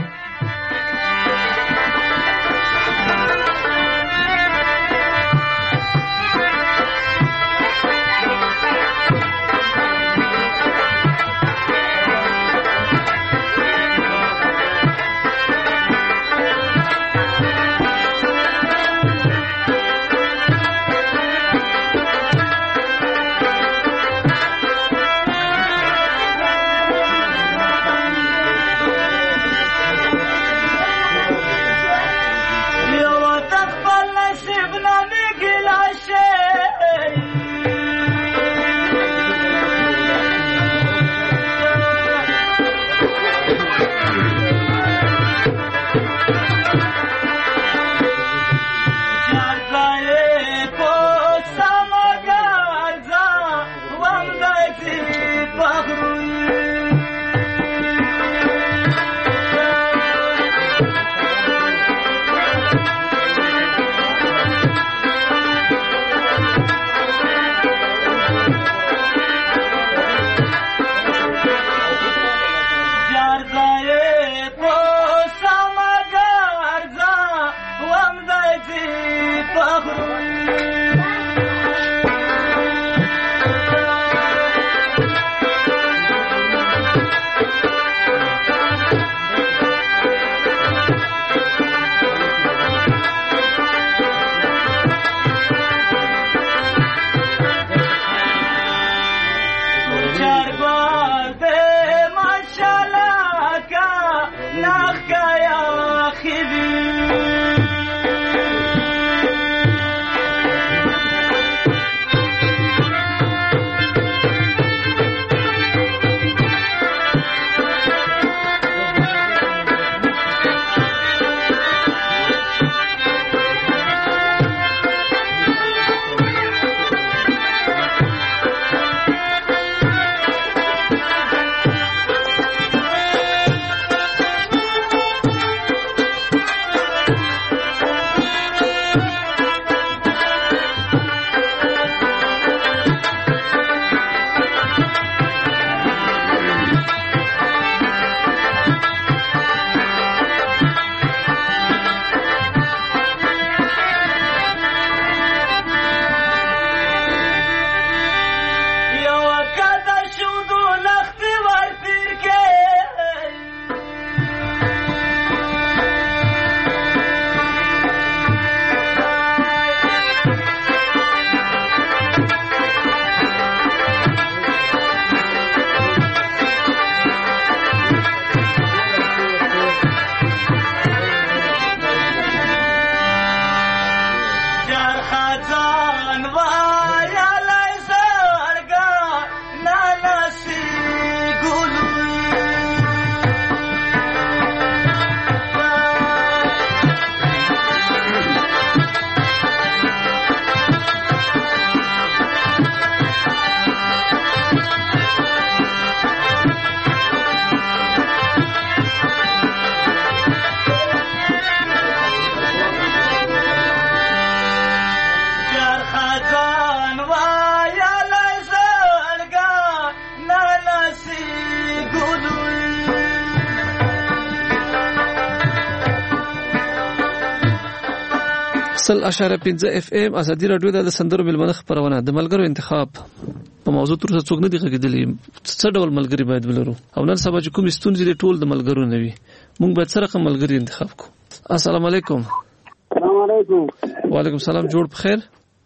Speaker 9: سل اشاره پنځه اف ام ازادي رادیو د سندرو ملمنه خبرونه د ملګرو انتخاب په موضوع تر څو څوک نه دی غږیدلی څه ډول ملګری باید ولرو او نن سبا چې کوم ستونزې ټول د ملګرو نه وي موږ باید سره کوم ملګری انتخاب کو. السلام علیکم.
Speaker 13: السلام علیکم.
Speaker 9: وعلیکم السلام. جوړ بخیر.
Speaker 13: شکر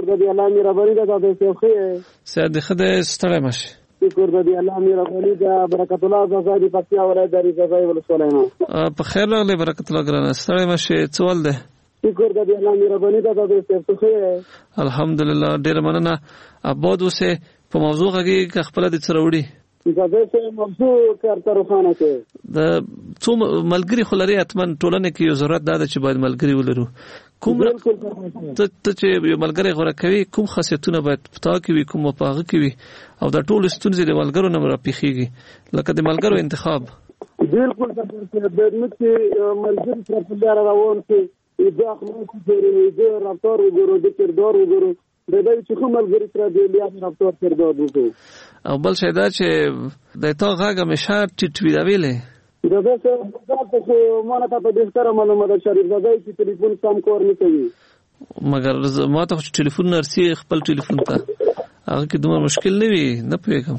Speaker 13: د دې الله مهرباني ده د سیخي
Speaker 9: سید خدای ستړی مشه
Speaker 13: شکر د دې الله مهرباني ده برکت الله زازادي پکتیا ولایت دری زازای ولسوالۍ نه
Speaker 9: په خیر راغلی برکت الله ګرانه ستړی مشه څول ده
Speaker 13: شکر د دې الله مهرباني ده د سیخي
Speaker 9: الحمدلله ډیر مننه اباد اوسه په موضوع کې خپل د څروړي
Speaker 13: زه څه موضوع کارته روخانه کې
Speaker 9: د څو ملګری خلري اتمن ټولنه کې یو ضرورت ده چې باید ملګری ولرو کوم ته ته چې یو ملګری غوړه کوي کوم خاصیتونه باید پتا کوي کوم پاغه کوي او د ټول ستونزې د ملګرو نه راپیخيږي لکه د ملګرو انتخاب
Speaker 13: بالکل د دې چې ملګری پر لار روان کې د اخلاق لري د رفتار وګورو د کردار وګورو د دې چې کوم ملګری تر دې لیا رفتار کردار وګورو
Speaker 9: او بل شي دا چې د تا غاګه مشه ټټ وی دا ویلې
Speaker 13: دا څه څه مونږ ته په دې سره معلومه ده شریف زده چې ټلیفون سم کار نه کوي
Speaker 9: مګر ما ته ټلیفون نرسي خپل ټلیفون ته هغه کې دومره مشکل نه وي نه پېږم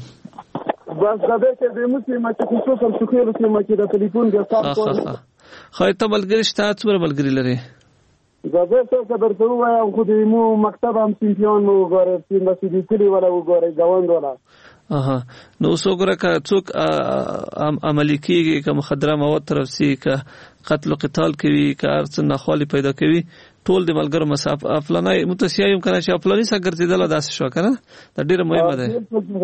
Speaker 13: بس دا چې د موسی ما چې خصوصا شکر چې ما چې د ټلیفون د سم کار
Speaker 9: خو ته بلګری شته څومره بلګری لري
Speaker 13: دا به څه خبر ته وایم خو دې مو مکتب هم سیمپیون مو وګوره چې مسجد کلی ولا وګوره گاوند ولا
Speaker 9: اها نو څوګره کا څوک عملی کیږي که مخدره مواد طرف سي که قتل او قتال کوي که ارڅ نه خالي پیدا کوي ټول د ملګرو مساف افلانای متسیایم کنه چې افلانی څنګه ګرځیدل داسې شو کنه دا ډیره مهمه ده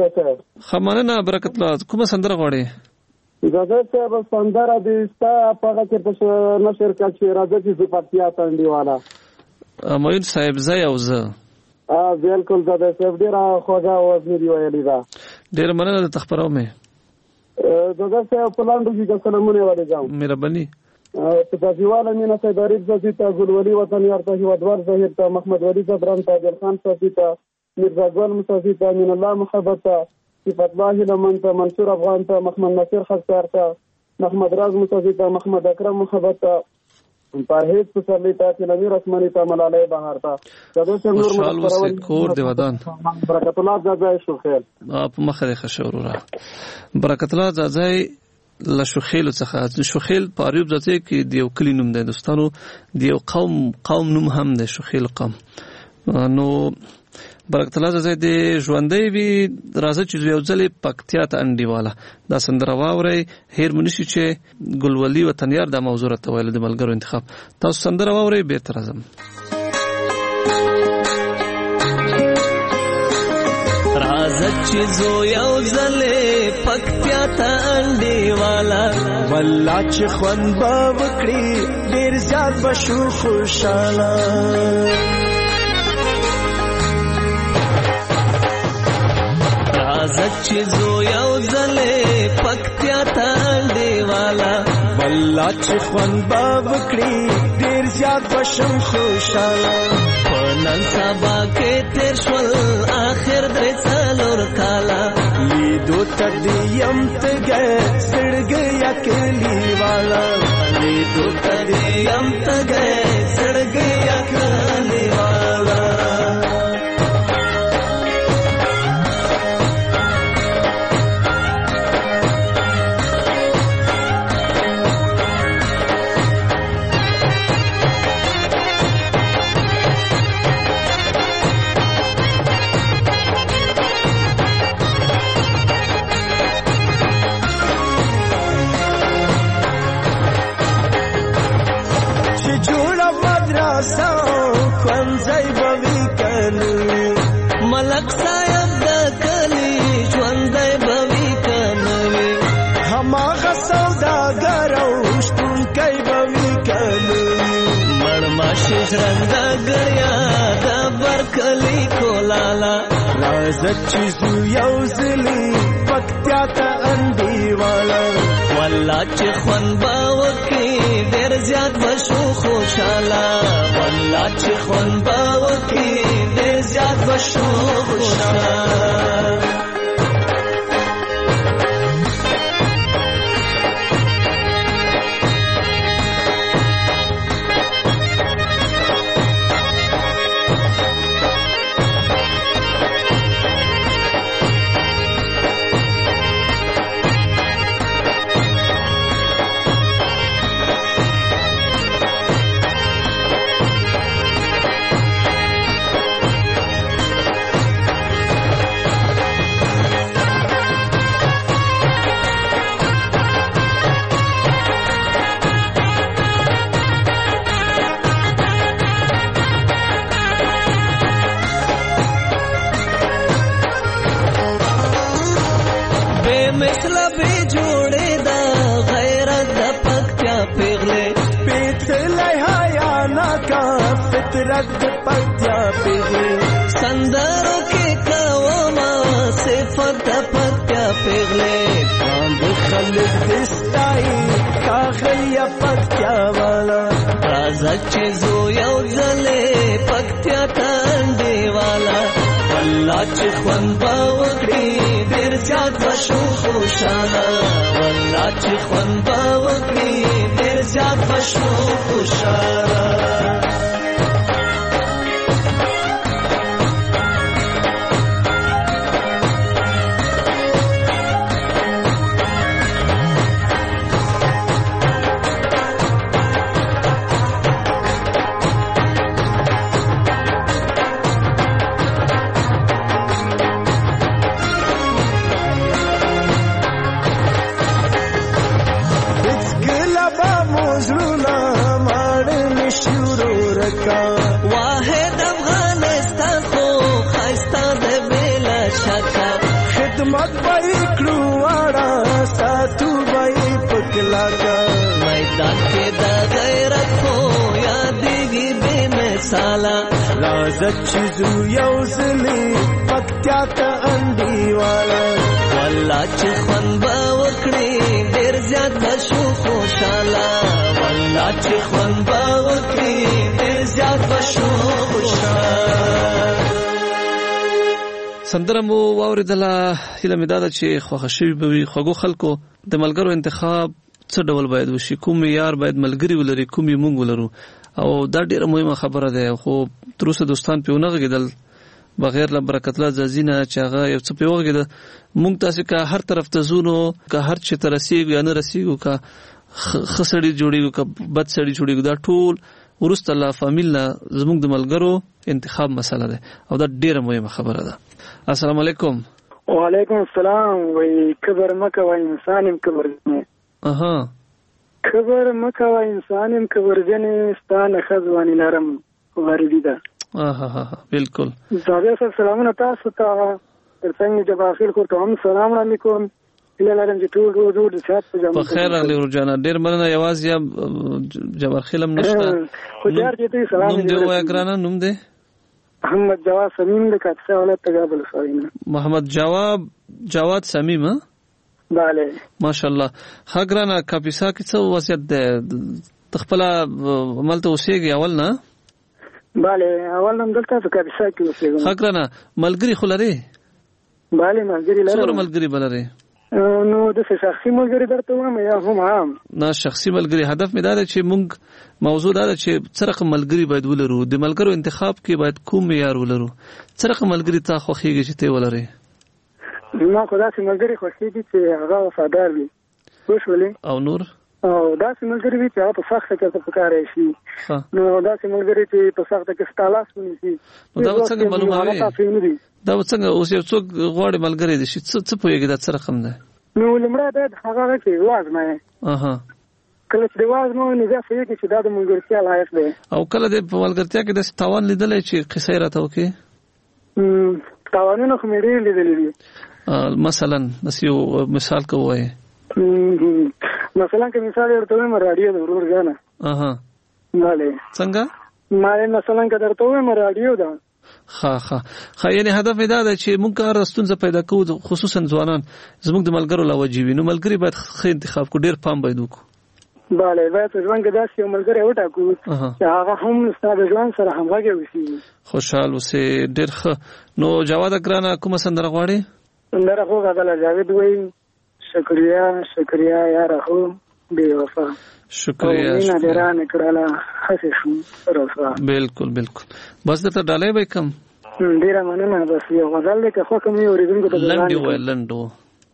Speaker 9: خمانه نه برکت الله کومه سندره غواړي
Speaker 13: زده څه به سندره دې ستا په کې په نشر کې چې راځي چې پاتیا تاندې والا
Speaker 9: امین صاحب زای او زه
Speaker 13: ا بالکل زده څه ډیر خوږه आवाज مې ویلې دا
Speaker 9: ډیر مننه د تخبرو مې
Speaker 13: زده څه په لاندې کې سلامونه ولېږم
Speaker 9: مهرباني
Speaker 13: په تاسیواله مینه سیداری زدي ته ګلولي وطن یارته هیوادوار زهیر ته محمد ولی زبران ته عبد خان صافی ته میرزا ګل مصطفی ته من الله محبت ته صفات الله لمن ته منصور افغان ته محمد نصیر خسار ته محمد راز مصطفی ته محمد اکرم محبت ته پرهیز پسرلی ته نمیر اسمانی ته ملاله بهار ته زده څه نور
Speaker 9: مشال کور دی ودان
Speaker 13: برکت الله زای شو خیر
Speaker 9: په مخه خشورورا برکت الله زای له شوخیل څخه شوخیل په اریوب ځته کې د یو کلی نوم دی دوستانو د یو قوم قوم نوم هم دی شوخیل قوم نو برکت الله زای د ژوندۍ وی راځي چې یو ځلې پکتیا ته انډیواله دا سندره واوري هیر منشي چې ګلولي وطنیار د موضوع ته ویل د ملګرو انتخاب تاسو سندره واوري به تر اعظم
Speaker 11: راځي چې زو یو ځلې پکتیا ته انډیواله والله چې خوان به وکړي ډیر زیات بشو خوشاله راځي چې زو یو ځلې پکتیا ته انډیواله والله چې خوان به وکړي ډیر زیات بشم خوشاله نن سبا کې تیر شول آخر درې څلور کاله لیدو ته دې یم تګه سړګه یا کلی والا لیدو ته دې یم تګه سړګه یا کلی والا ملک صاحب د کلی ژوندۍ بوي کنوي هماغه سوداګر او شتونکي بوي کنوي مرماشه ژرنده ګړیا د برکلی کولالا راځي چې زو یو ځلی پکتیا ته انډیواله والله چې خوان باوکي ډیر زیات بشو خوشاله والله چې خوان باوکي ډیر زیات بشو خوشاله بے مثل بے جوڑے دا غیرت دا پکتیا پیغلے پیتلے حیا ناکا فطرت دا پکتیا پیغلے سندروں کے قوما صفت دا پکتیا پیغلے باند خلق دستائی کاغیا پکتیا والا رازک چیزو یو زلے پکتیا تانڈے والا والله چې خوند به وکړي ډېر زیات به شو خوشاله والله چې خوند به وکړي ډېر زیات به شو خوشاله واحد افغانستان خو خسته د بلا شکا خدمت بای کړو واړه ساتو بای پکلاکا میدان کې د غیرت خو یادېږي بے مثاله لازت چیزو یو ځلې پکتیا ته انډي والا والله چې خوند به وکړي ډېر زیات به شو خوشاله والله چې خوند به وکړي
Speaker 9: سندره مو واوریدله. هیله مې دا ده چې خوښه شوي به وي. خوږو خلکو د ملګرو انتخاب څه ډول باید وشي؟ کوم معیار باید ملګري ولري، کوم یې موږ ولرو؟ او دا ډېره مهمه خبره ده. خو تر اوسه دوستان پې ونه غږېدل بغیر له برکت الله ځاځي نه چې هغه یو څه پې وغږېده. موږ تاسې که هر طرف ته ځو نو که هر چېرته رسېږو یا نه رسېږو، که ښه سړي جوړېږو که بد سړي جوړېږو، دا ټول وروسته له فامیل نه زموږ د ملګرو انتخاب مسله ده او دا ډېره مهمه خبره ده. السلام علیکم.
Speaker 13: وعلیکم السلام. وای کبر مکه وای انسان هم کبر نه.
Speaker 9: اها
Speaker 13: کبر مکه وای انسان هم کبر جنې ستانه خزوانی لرم وردی ده.
Speaker 9: اها بالکل.
Speaker 13: زاویه سلامونه تاسو ته تر څنګه جواب اخر کو ته هم سلام علیکم. اله لرم چې ټول ورو ورو د سات په جامه.
Speaker 9: په خیر راغلی ورجانا. ډېر مننه. یوازې جبر خلم نشته.
Speaker 13: خو جار دې ته سلام.
Speaker 9: نوم دې وای ګرانه؟ نوم دې
Speaker 13: محمد جواد سمیم د کاتسه ولایت تګابل سوینه.
Speaker 9: محمد جواد جواد سمیم. ها
Speaker 13: bale
Speaker 9: ماشاءالله. خګرانه کاپیسا کې څه وصیت ده تخپل عملته اوسېږي اول نه؟
Speaker 13: bale اول نن دلته په کاپیسا کې اوسېږم.
Speaker 9: خګرانه ملګری خلره؟
Speaker 13: bale ملګری لرم.
Speaker 9: څومره ملګری بلره؟
Speaker 13: نو د شخصي ملګری درته وایم یا هم عام؟
Speaker 9: نه شخصي ملګری. هدف مې دا دی چې موږ موضوع دا ده چې څه رقم ملګری باید ولرو. د ملګرو انتخاب کې باید کوم معیار ولرو؟ څه رقم ملګری ته خوښیږي چې ته ولرې؟
Speaker 13: ما خو داسې ملګری خوښیږي چې هغه وفادار وي. وشولې؟
Speaker 9: او نور؟
Speaker 13: او داسې ملګری وي چې هغه په سخته کې ته پکاره شي. نو داسې ملګری چې په سخته کې ستا لاس ونیسي.
Speaker 9: نو دا څنګه معلوموي؟ دا څنګه اوس یو څوک غواړي ملګری دي شي څه څه پوهېږي دا څه رقم ده؟
Speaker 13: نو لومړی باید هغه کې وازمایي.
Speaker 9: اها
Speaker 13: کله چې د وازمو نه بیا پوهېږي چې دا د ملګرتیا لایق دی.
Speaker 9: او کله د په ملګرتیا کې داسې تاوان لیدلی چې قصه یې راته وکړې؟
Speaker 13: تاوانونه خو مې ډېر لیدلي دي.
Speaker 9: مثلا داسې یو مثال که ووایې؟
Speaker 13: مثلا که مثال یې درته ووایم راډیو ده ورور جانه.
Speaker 9: اها
Speaker 13: بله
Speaker 9: څنګه؟
Speaker 13: ما مثلا که درته ووایم راډیو ده.
Speaker 9: ښه ښه ښه یعنې هدف یې دا ده چې موږ که هره ستونزه پیدا کوو خصوصا ځوانان زموږ د ملګرو له وجې وي، نو ملګري باید ښه انتخاب کړو. ډېر پام باید وکړو.
Speaker 13: بله باید په ژوند کې داسې یو ملګری وټاکو چې هغه هم ستا د ژوند سره همغږی اوسي،
Speaker 9: خوشحال اوسې. ډېر ښه. نو جواده ګرانه کومه سندره غواړې؟
Speaker 13: سندره خو غزله جاوید وایي شکریا شکریا یاره خو بې وفا.
Speaker 9: شکریا
Speaker 13: مینه دې رانه کړله هسې شوم رسوا.
Speaker 9: بالکل بالکل. بس درته ډالۍ به یې کم؟
Speaker 13: ډېره مننه. بس یو غزل دی که خوښه مې اورېدونکو ته
Speaker 9: لنډ یې ووایه. لنډ و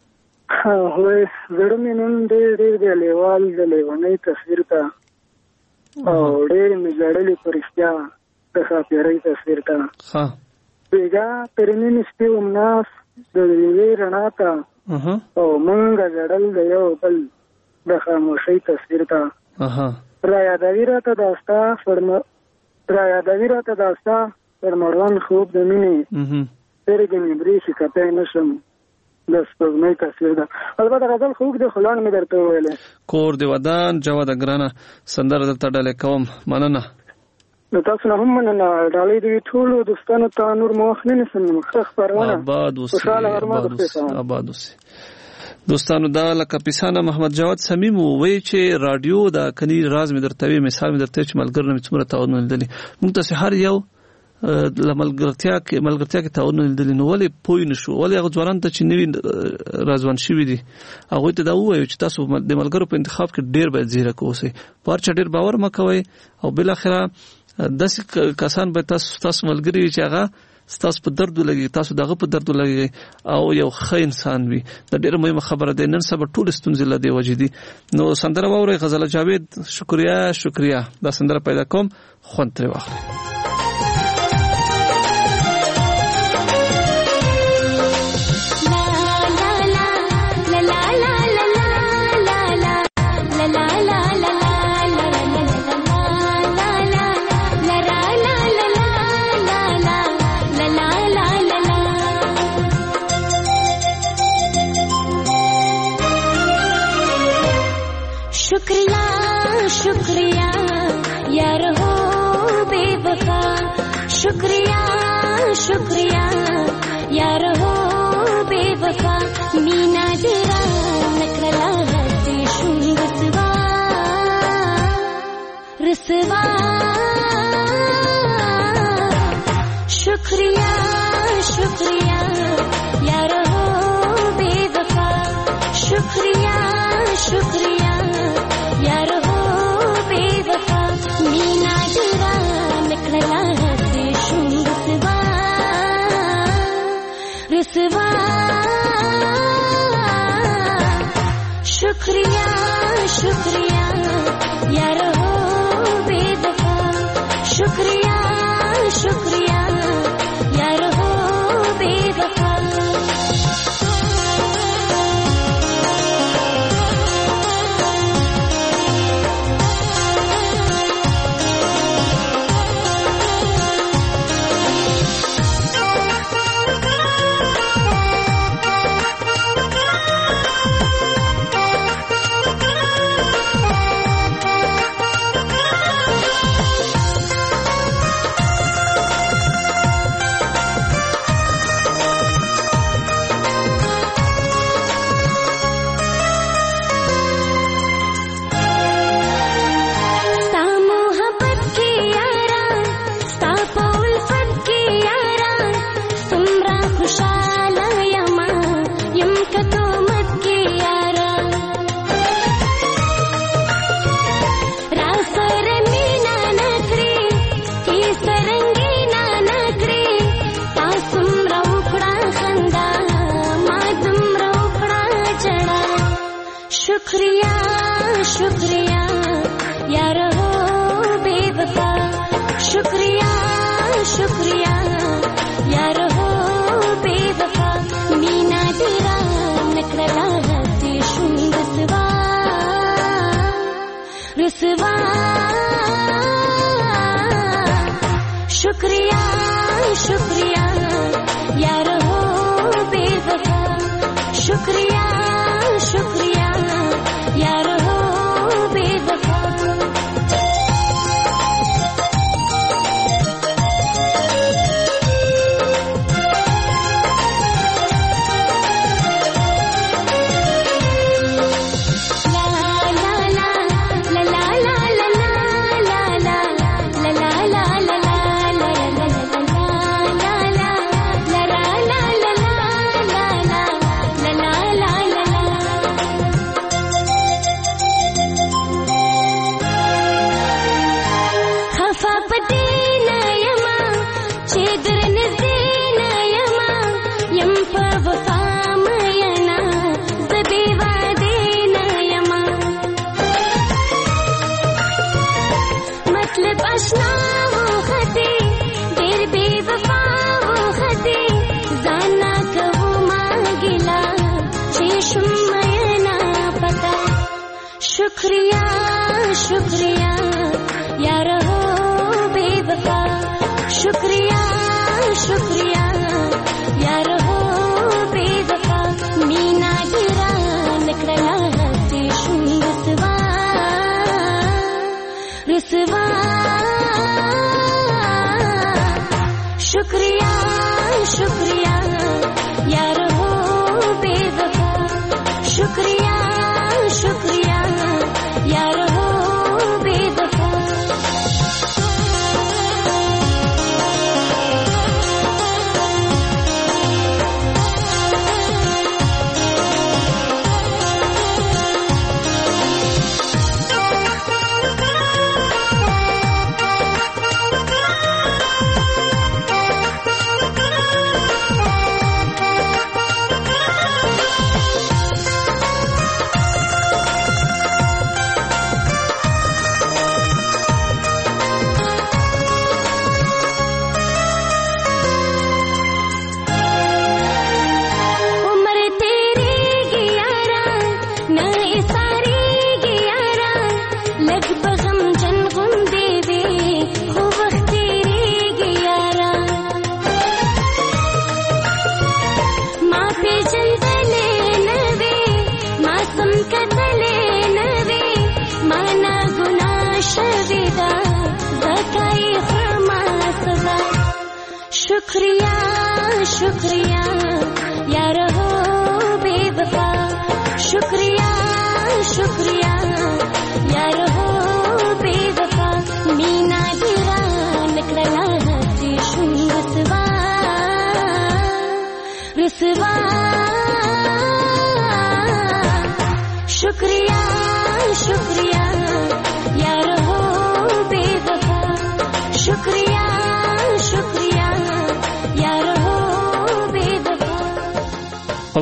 Speaker 13: وایي زړه مې نن ډېر ډېر دی لیوال د لیونۍ تصویر ته، او ډېر مې ژړلې په رښتیا د ښاپېرۍ تصویر ته. بېګا ترې مینې شپې وم ناست د یوې رڼا ته، او مونږه ژړل د یو بل د خاموشۍ تصویر ته. را یادوي راته دا ستا را یادوي راته دا ستا پر مړوند خوب د مینې سترګې مې برېښي کتی نه شم. د سپوږمۍ قصیده. البته غزل خو د خلان مې درته ویلې.
Speaker 9: کور دی ودان جواد ګرانه سندره درته ډالې کوم. مننه.
Speaker 13: نو تاسو نه هم مننه. ډالۍ دوی ټول دوستانو ته نور موخ نه نسم مخخ پروانه.
Speaker 9: آباد اوسې. آباد اوسې. دوستانو دا لکه پیسانه محمد جواد سمیم وایي چې رادیو دا کني راز مې درته وی مثال مې درته چې ملګر نه څومره تعاون لیدلی موږ ته هر یو لملګرتیا کې ملګرتیا کې تعاون لیدلی نو ولې پوی نشو ولې هغه ځوانان ته چې نوی رازوان شوی دي هغه ته دا وایي چې تاسو د ملګرو په انتخاب کې ډیر باید ځیرک اوسئ پارچ ډیر باور مکوئ او بل اخره داسې کسان به تاسو تاسو ملګری چې هغه ستاسو په درد لګي تاسو دغه په درد لګي او یو ښه انسان وي دا ډیره مهمه خبره ده نن سبا ټول ستونزې لدی وجدي نو سندره ووري غزل جاوید شکریا شکریا دا سندره پیدا کوم خوند تر واخلئ
Speaker 14: शुक्रिया शुक्रिया यार हो बेवफा शुक्रिया शुक्रिया यार हो बेवफा मीना तेरा नकला हते शुंगसवा रसवा शुक्रिया शुक्रिया यार हो बेवफा शुक्रिया शुक्रिया यार हो बेवफा मीना तेरा निकला हसे शुंगसवा रसवा शुक्रिया शुक्रिया यार हो बेवफा शुक्रिया शुक्रिया यार हो बेवफा शुक्रिया शुक्रिया यार हो बेवफा शुक्रिया शुक्रिया यार हो बेवफा मीना तेरा नकला हसे शुंगसवा रसवा शुक्रिया शुक्रिया यार हो बेवफा शुक्रिया शुक्रिया यार हो बेवफा शुक्रिया शुक्रिया यार हो बेवफा शुक्रिया शुक्रिया यार हो बेवफा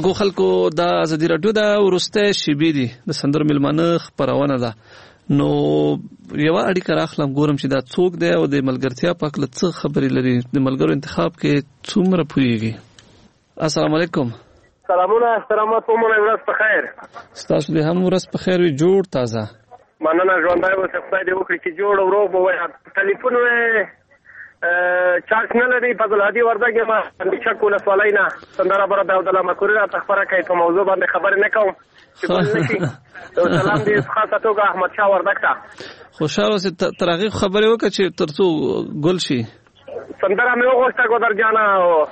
Speaker 9: خو خلکو د ازادي رادیو د ورسته شیبې دي د سندرو ملمانه خبرونه ده نو یو اړیکه راخلم ګورم چې دا څوک دی او د ملګرتیا په اړه څه خبرې لري د ملګرو انتخاب کې څومره پوهیږي. السلام علیکم.
Speaker 12: سلامونه احترامات په مونږ ورځ په خیر.
Speaker 9: ستاسو دې هم ورځ په خیر وي جوړ تازه.
Speaker 12: مننه ژوندای اوسه خدای دې وکړي چې جوړ ورو به وای ټلیفون وې چارج نه لري په دلادي وردګه ما اندیشه کوله سوالینا سندره بر د عبد الله مکرور تخبره کوي په موضوع باندې خبر نه کوم چې بل نشي سلام دې خاصه توګه احمد شاه وردګ ته
Speaker 9: خوشاله اوسه ترغیب خبرې وکړي چې ترڅو ګل شي
Speaker 12: سندره مې وغوښته ګودر جانا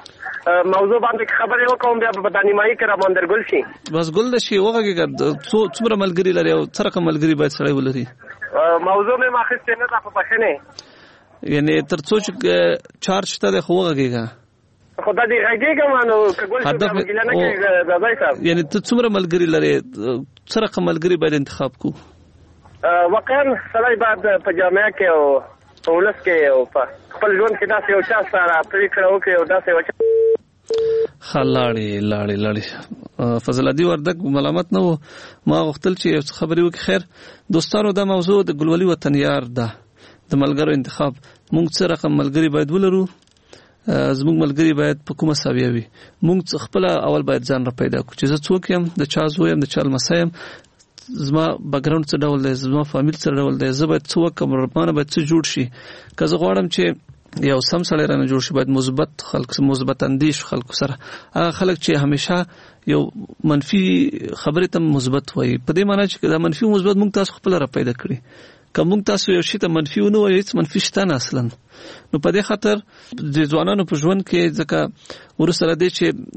Speaker 12: موضوع باندې خبرې وکوم بیا په دانیمایي کې را باندې ګل شي
Speaker 9: بس ګل شي وګه څومره ملګری لري او څرکه ملګری باید سره ولري
Speaker 12: موضوع مې ماخسته نه په بخنه
Speaker 9: یعنی ترڅو چې چارج ته خو وګیږي
Speaker 12: خدای دې هغه مانو کګول څه مګیلا نه کې دای صاحب
Speaker 9: یعنی ته څومره ملګری لري څرکه ملګری باید انتخاب کو
Speaker 12: واقعا سړی باید په جامعه کې او ولس کې او په خپل ژوند کې داسې یو چا سره پریکړه وکړي او داسې یو
Speaker 9: خلاړي لاړي لاړي فضل الدین وردګ ملامت نه ما غوښتل چې خبرې وکړي. خیر دوستانو دا موضوع د ګلولي وطن یار ده د ملګرو انتخاب. موږ څه رقم ملګری باید ولرو زموږ ملګری باید په کومه ساویه وي. موږ خپل اول باید ځان را پیدا کړو چې زه څوک یم د چا زوی یم د چا لمسی یم زما بیکګراوند څه ډول دی زما فامیل څه ډول دی زه باید څه وکړم رپانه باید څه جوړ شي که زه غواړم چې یو سم سړی رانه جوړ شي باید مثبت خلک مثبت اندیش خلکو سره هغه خلک چې همیشه یو منفي خبرې ته مثبت وایي په دې معنی چې دا منفي مثبت موږ تاسو خپل را پیدا کړی که موږ تاسو یو شی ته منفي ونه وایي هیڅ منفي شته نه اصلا نو په دې خاطر د ځوانانو په ژوند کې ځکه ورسره دی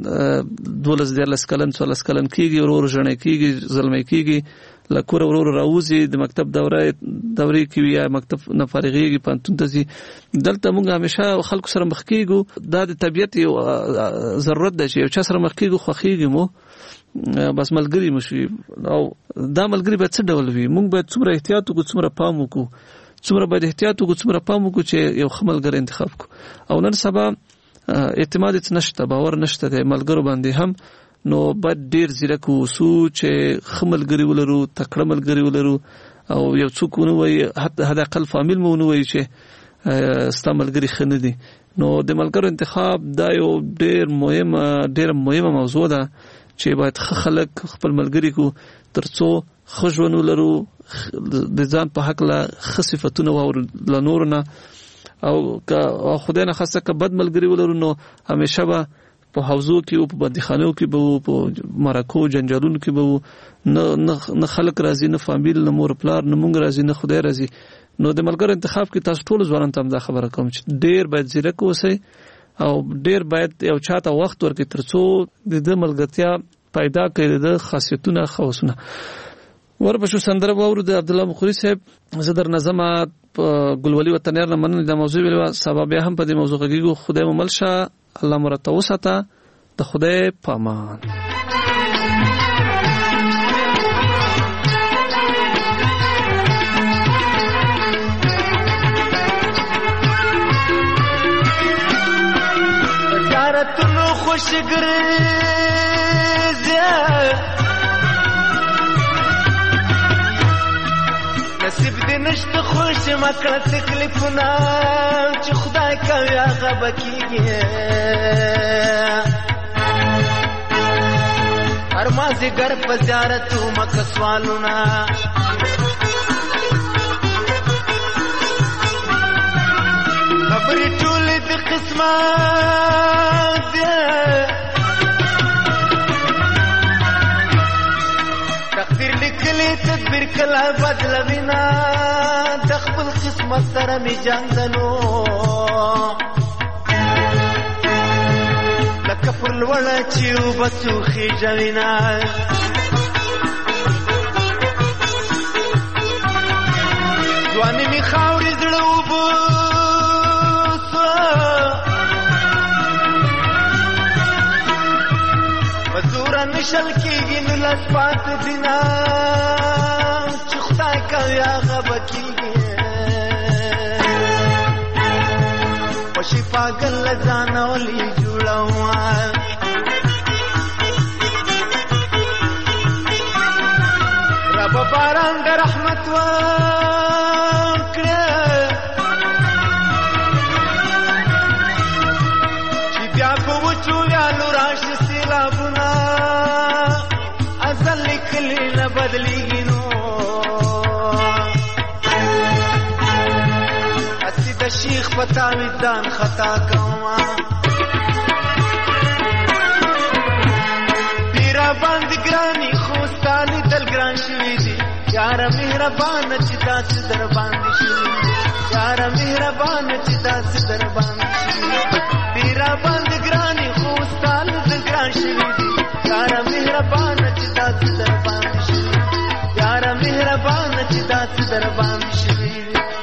Speaker 9: چې دولس دیارلس کلن څوارلس کلن کېږي ورور ژڼی کېږي زلمی کېږي له کوره ورور راوځي د مکتب دوره دورې کې وي یا مکتب نه فارغېږي پوهنتون ته ځي دلته موږ همیشه خلکو سره مخ کېږو دا د طبیعت یو ضرورت دی چې یو چا سره مخ کېږو خوښېږي مو بس ملګری مشي او دا ملګری باید څه ډول وي موږ باید څومره احتیاط وکړو څومره پام وکړو څومره باید احتیاط وکړو څومره پام وکړو چې یو ښه ملګری انتخاب کړو او نن سبا اعتماد هېڅ نشته باور نشته دی ملګرو باندې هم نو باید ډېر ځیرک اوسو چې ښه ملګري ولرو تکړه ملګري ولرو او یو څوک ونه وایي حداقل فامیل مو ونه وایي چې ستا ملګري ښه نه دي نو د ملګرو انتخاب دا یو ډېر مهمه ډېره مهمه موضوع ده چې باید ښه خلک خپل ملګري کو ترڅو ښه ژوند ولرو د ځان په هکله ښه صفتونه واورو له نورو نه او که خدای نه خواسته که بد ملګري ولرو نو همیشه به په حوزو کې او په بندیخانو کې به وو په مرکو جنجالونو کې به وو نه نه خلک راځي نه فامیل نه مور پلار نه مونږ راځي نه خدای راځي نو د ملګرو انتخاب کې تاسو ټول ځوانان ته دا خبره کوم چې ډېر باید ځیرک اوسئ او ډېر باید یو چاته وخت ورکړي ترڅو د دې ملګرتیا پیدا کړي د خاصیتونه خواصونه ورپسې سندره واورو د عبد الله مخوري صاحب زه در نظم په ګلولي وطن یار نه مننه د موضوع ویلو سبب هم په دې موضوع کې خدای مو ملشه الله مرته وساته د خدای پامان
Speaker 11: زیارتونو خوشګرځه نصیب دې نشته خوش مکړه تکلیفونه چې خدای کوي هغه بکیږي هر مازیګر په زیارتو مکه سوالونه خبرې ټولې د قسمت دي تقدیر لیکلی تدبیر کله بدلوي نه د خپل قسمت سره مې جنګ نو لکه پر لوړه چې اوبه څوخېږي نه ځواني مې خاورې زړه اوبه نشل کېږي نو لس پاتې دینا چې خدای کوي هغه به کېږي خوشي پاګل له ځانه ولې جوړوم باران د رحمت وکړه چې بیا په وچو ویالو راشي سیلابونه ازل لیکلي نه بدلیږي نو هسې د شیخ په تعویض ځان خطا کومه باندې ګراني خو ستا لیدل ګران شوي دي یاره مهربانه چې داسې در باندې شوي یاره مهربانه چې داسې در باندې شوي پیرا باندې ګراني خو ستا لیدل ګران شوي دي یاره مهربانه چې داسې در باندې شوي یاره مهربانه چې داسې در باندې شوي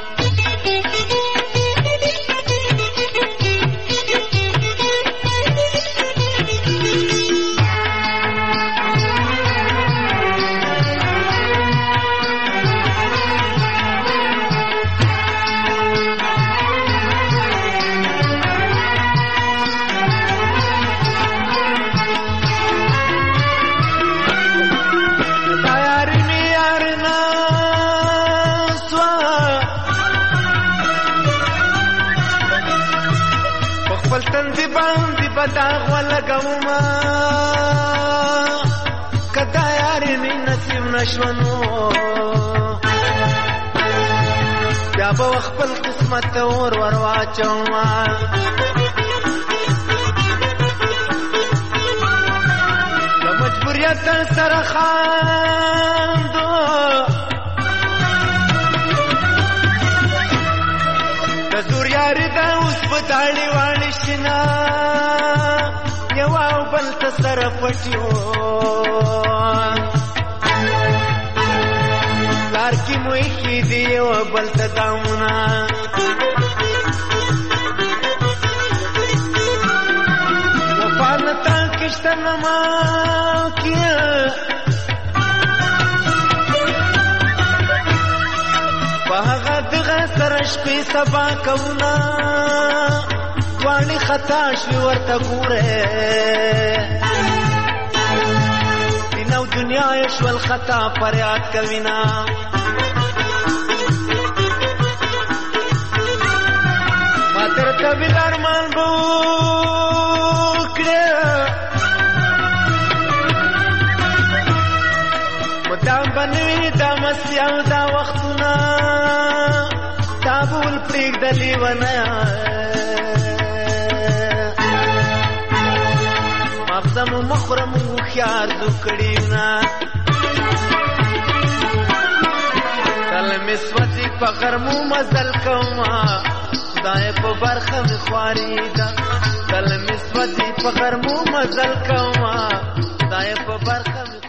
Speaker 11: بداغ ولګوما کدا یاري می نصیب نشونو بیا به خپل قسمت اور ور واچوما د مجبوریت سره خاندو د زور یاري دا اوس په داړي وانه شنا یو او بل ته سره پټیو لار کې مو یې دی یو بل ته دامونه وفانتا کشته نما کیا په هغه دغه سره شپې سبا کونا وانی خطا شوی ورته ګوره دینو دنیا شول خطا فریاد کوینا ما درته ویل ارمان وکړه مدام بنوي دا مسیاو دا وختونه تابول پرېږدلې ونه مغزم مخرم خيار ذکړینا تل مسوځي په غرمو مزل کوما خدای په برخه می خواریدا تل مسوځي په غرمو مزل کوما خدای په برخه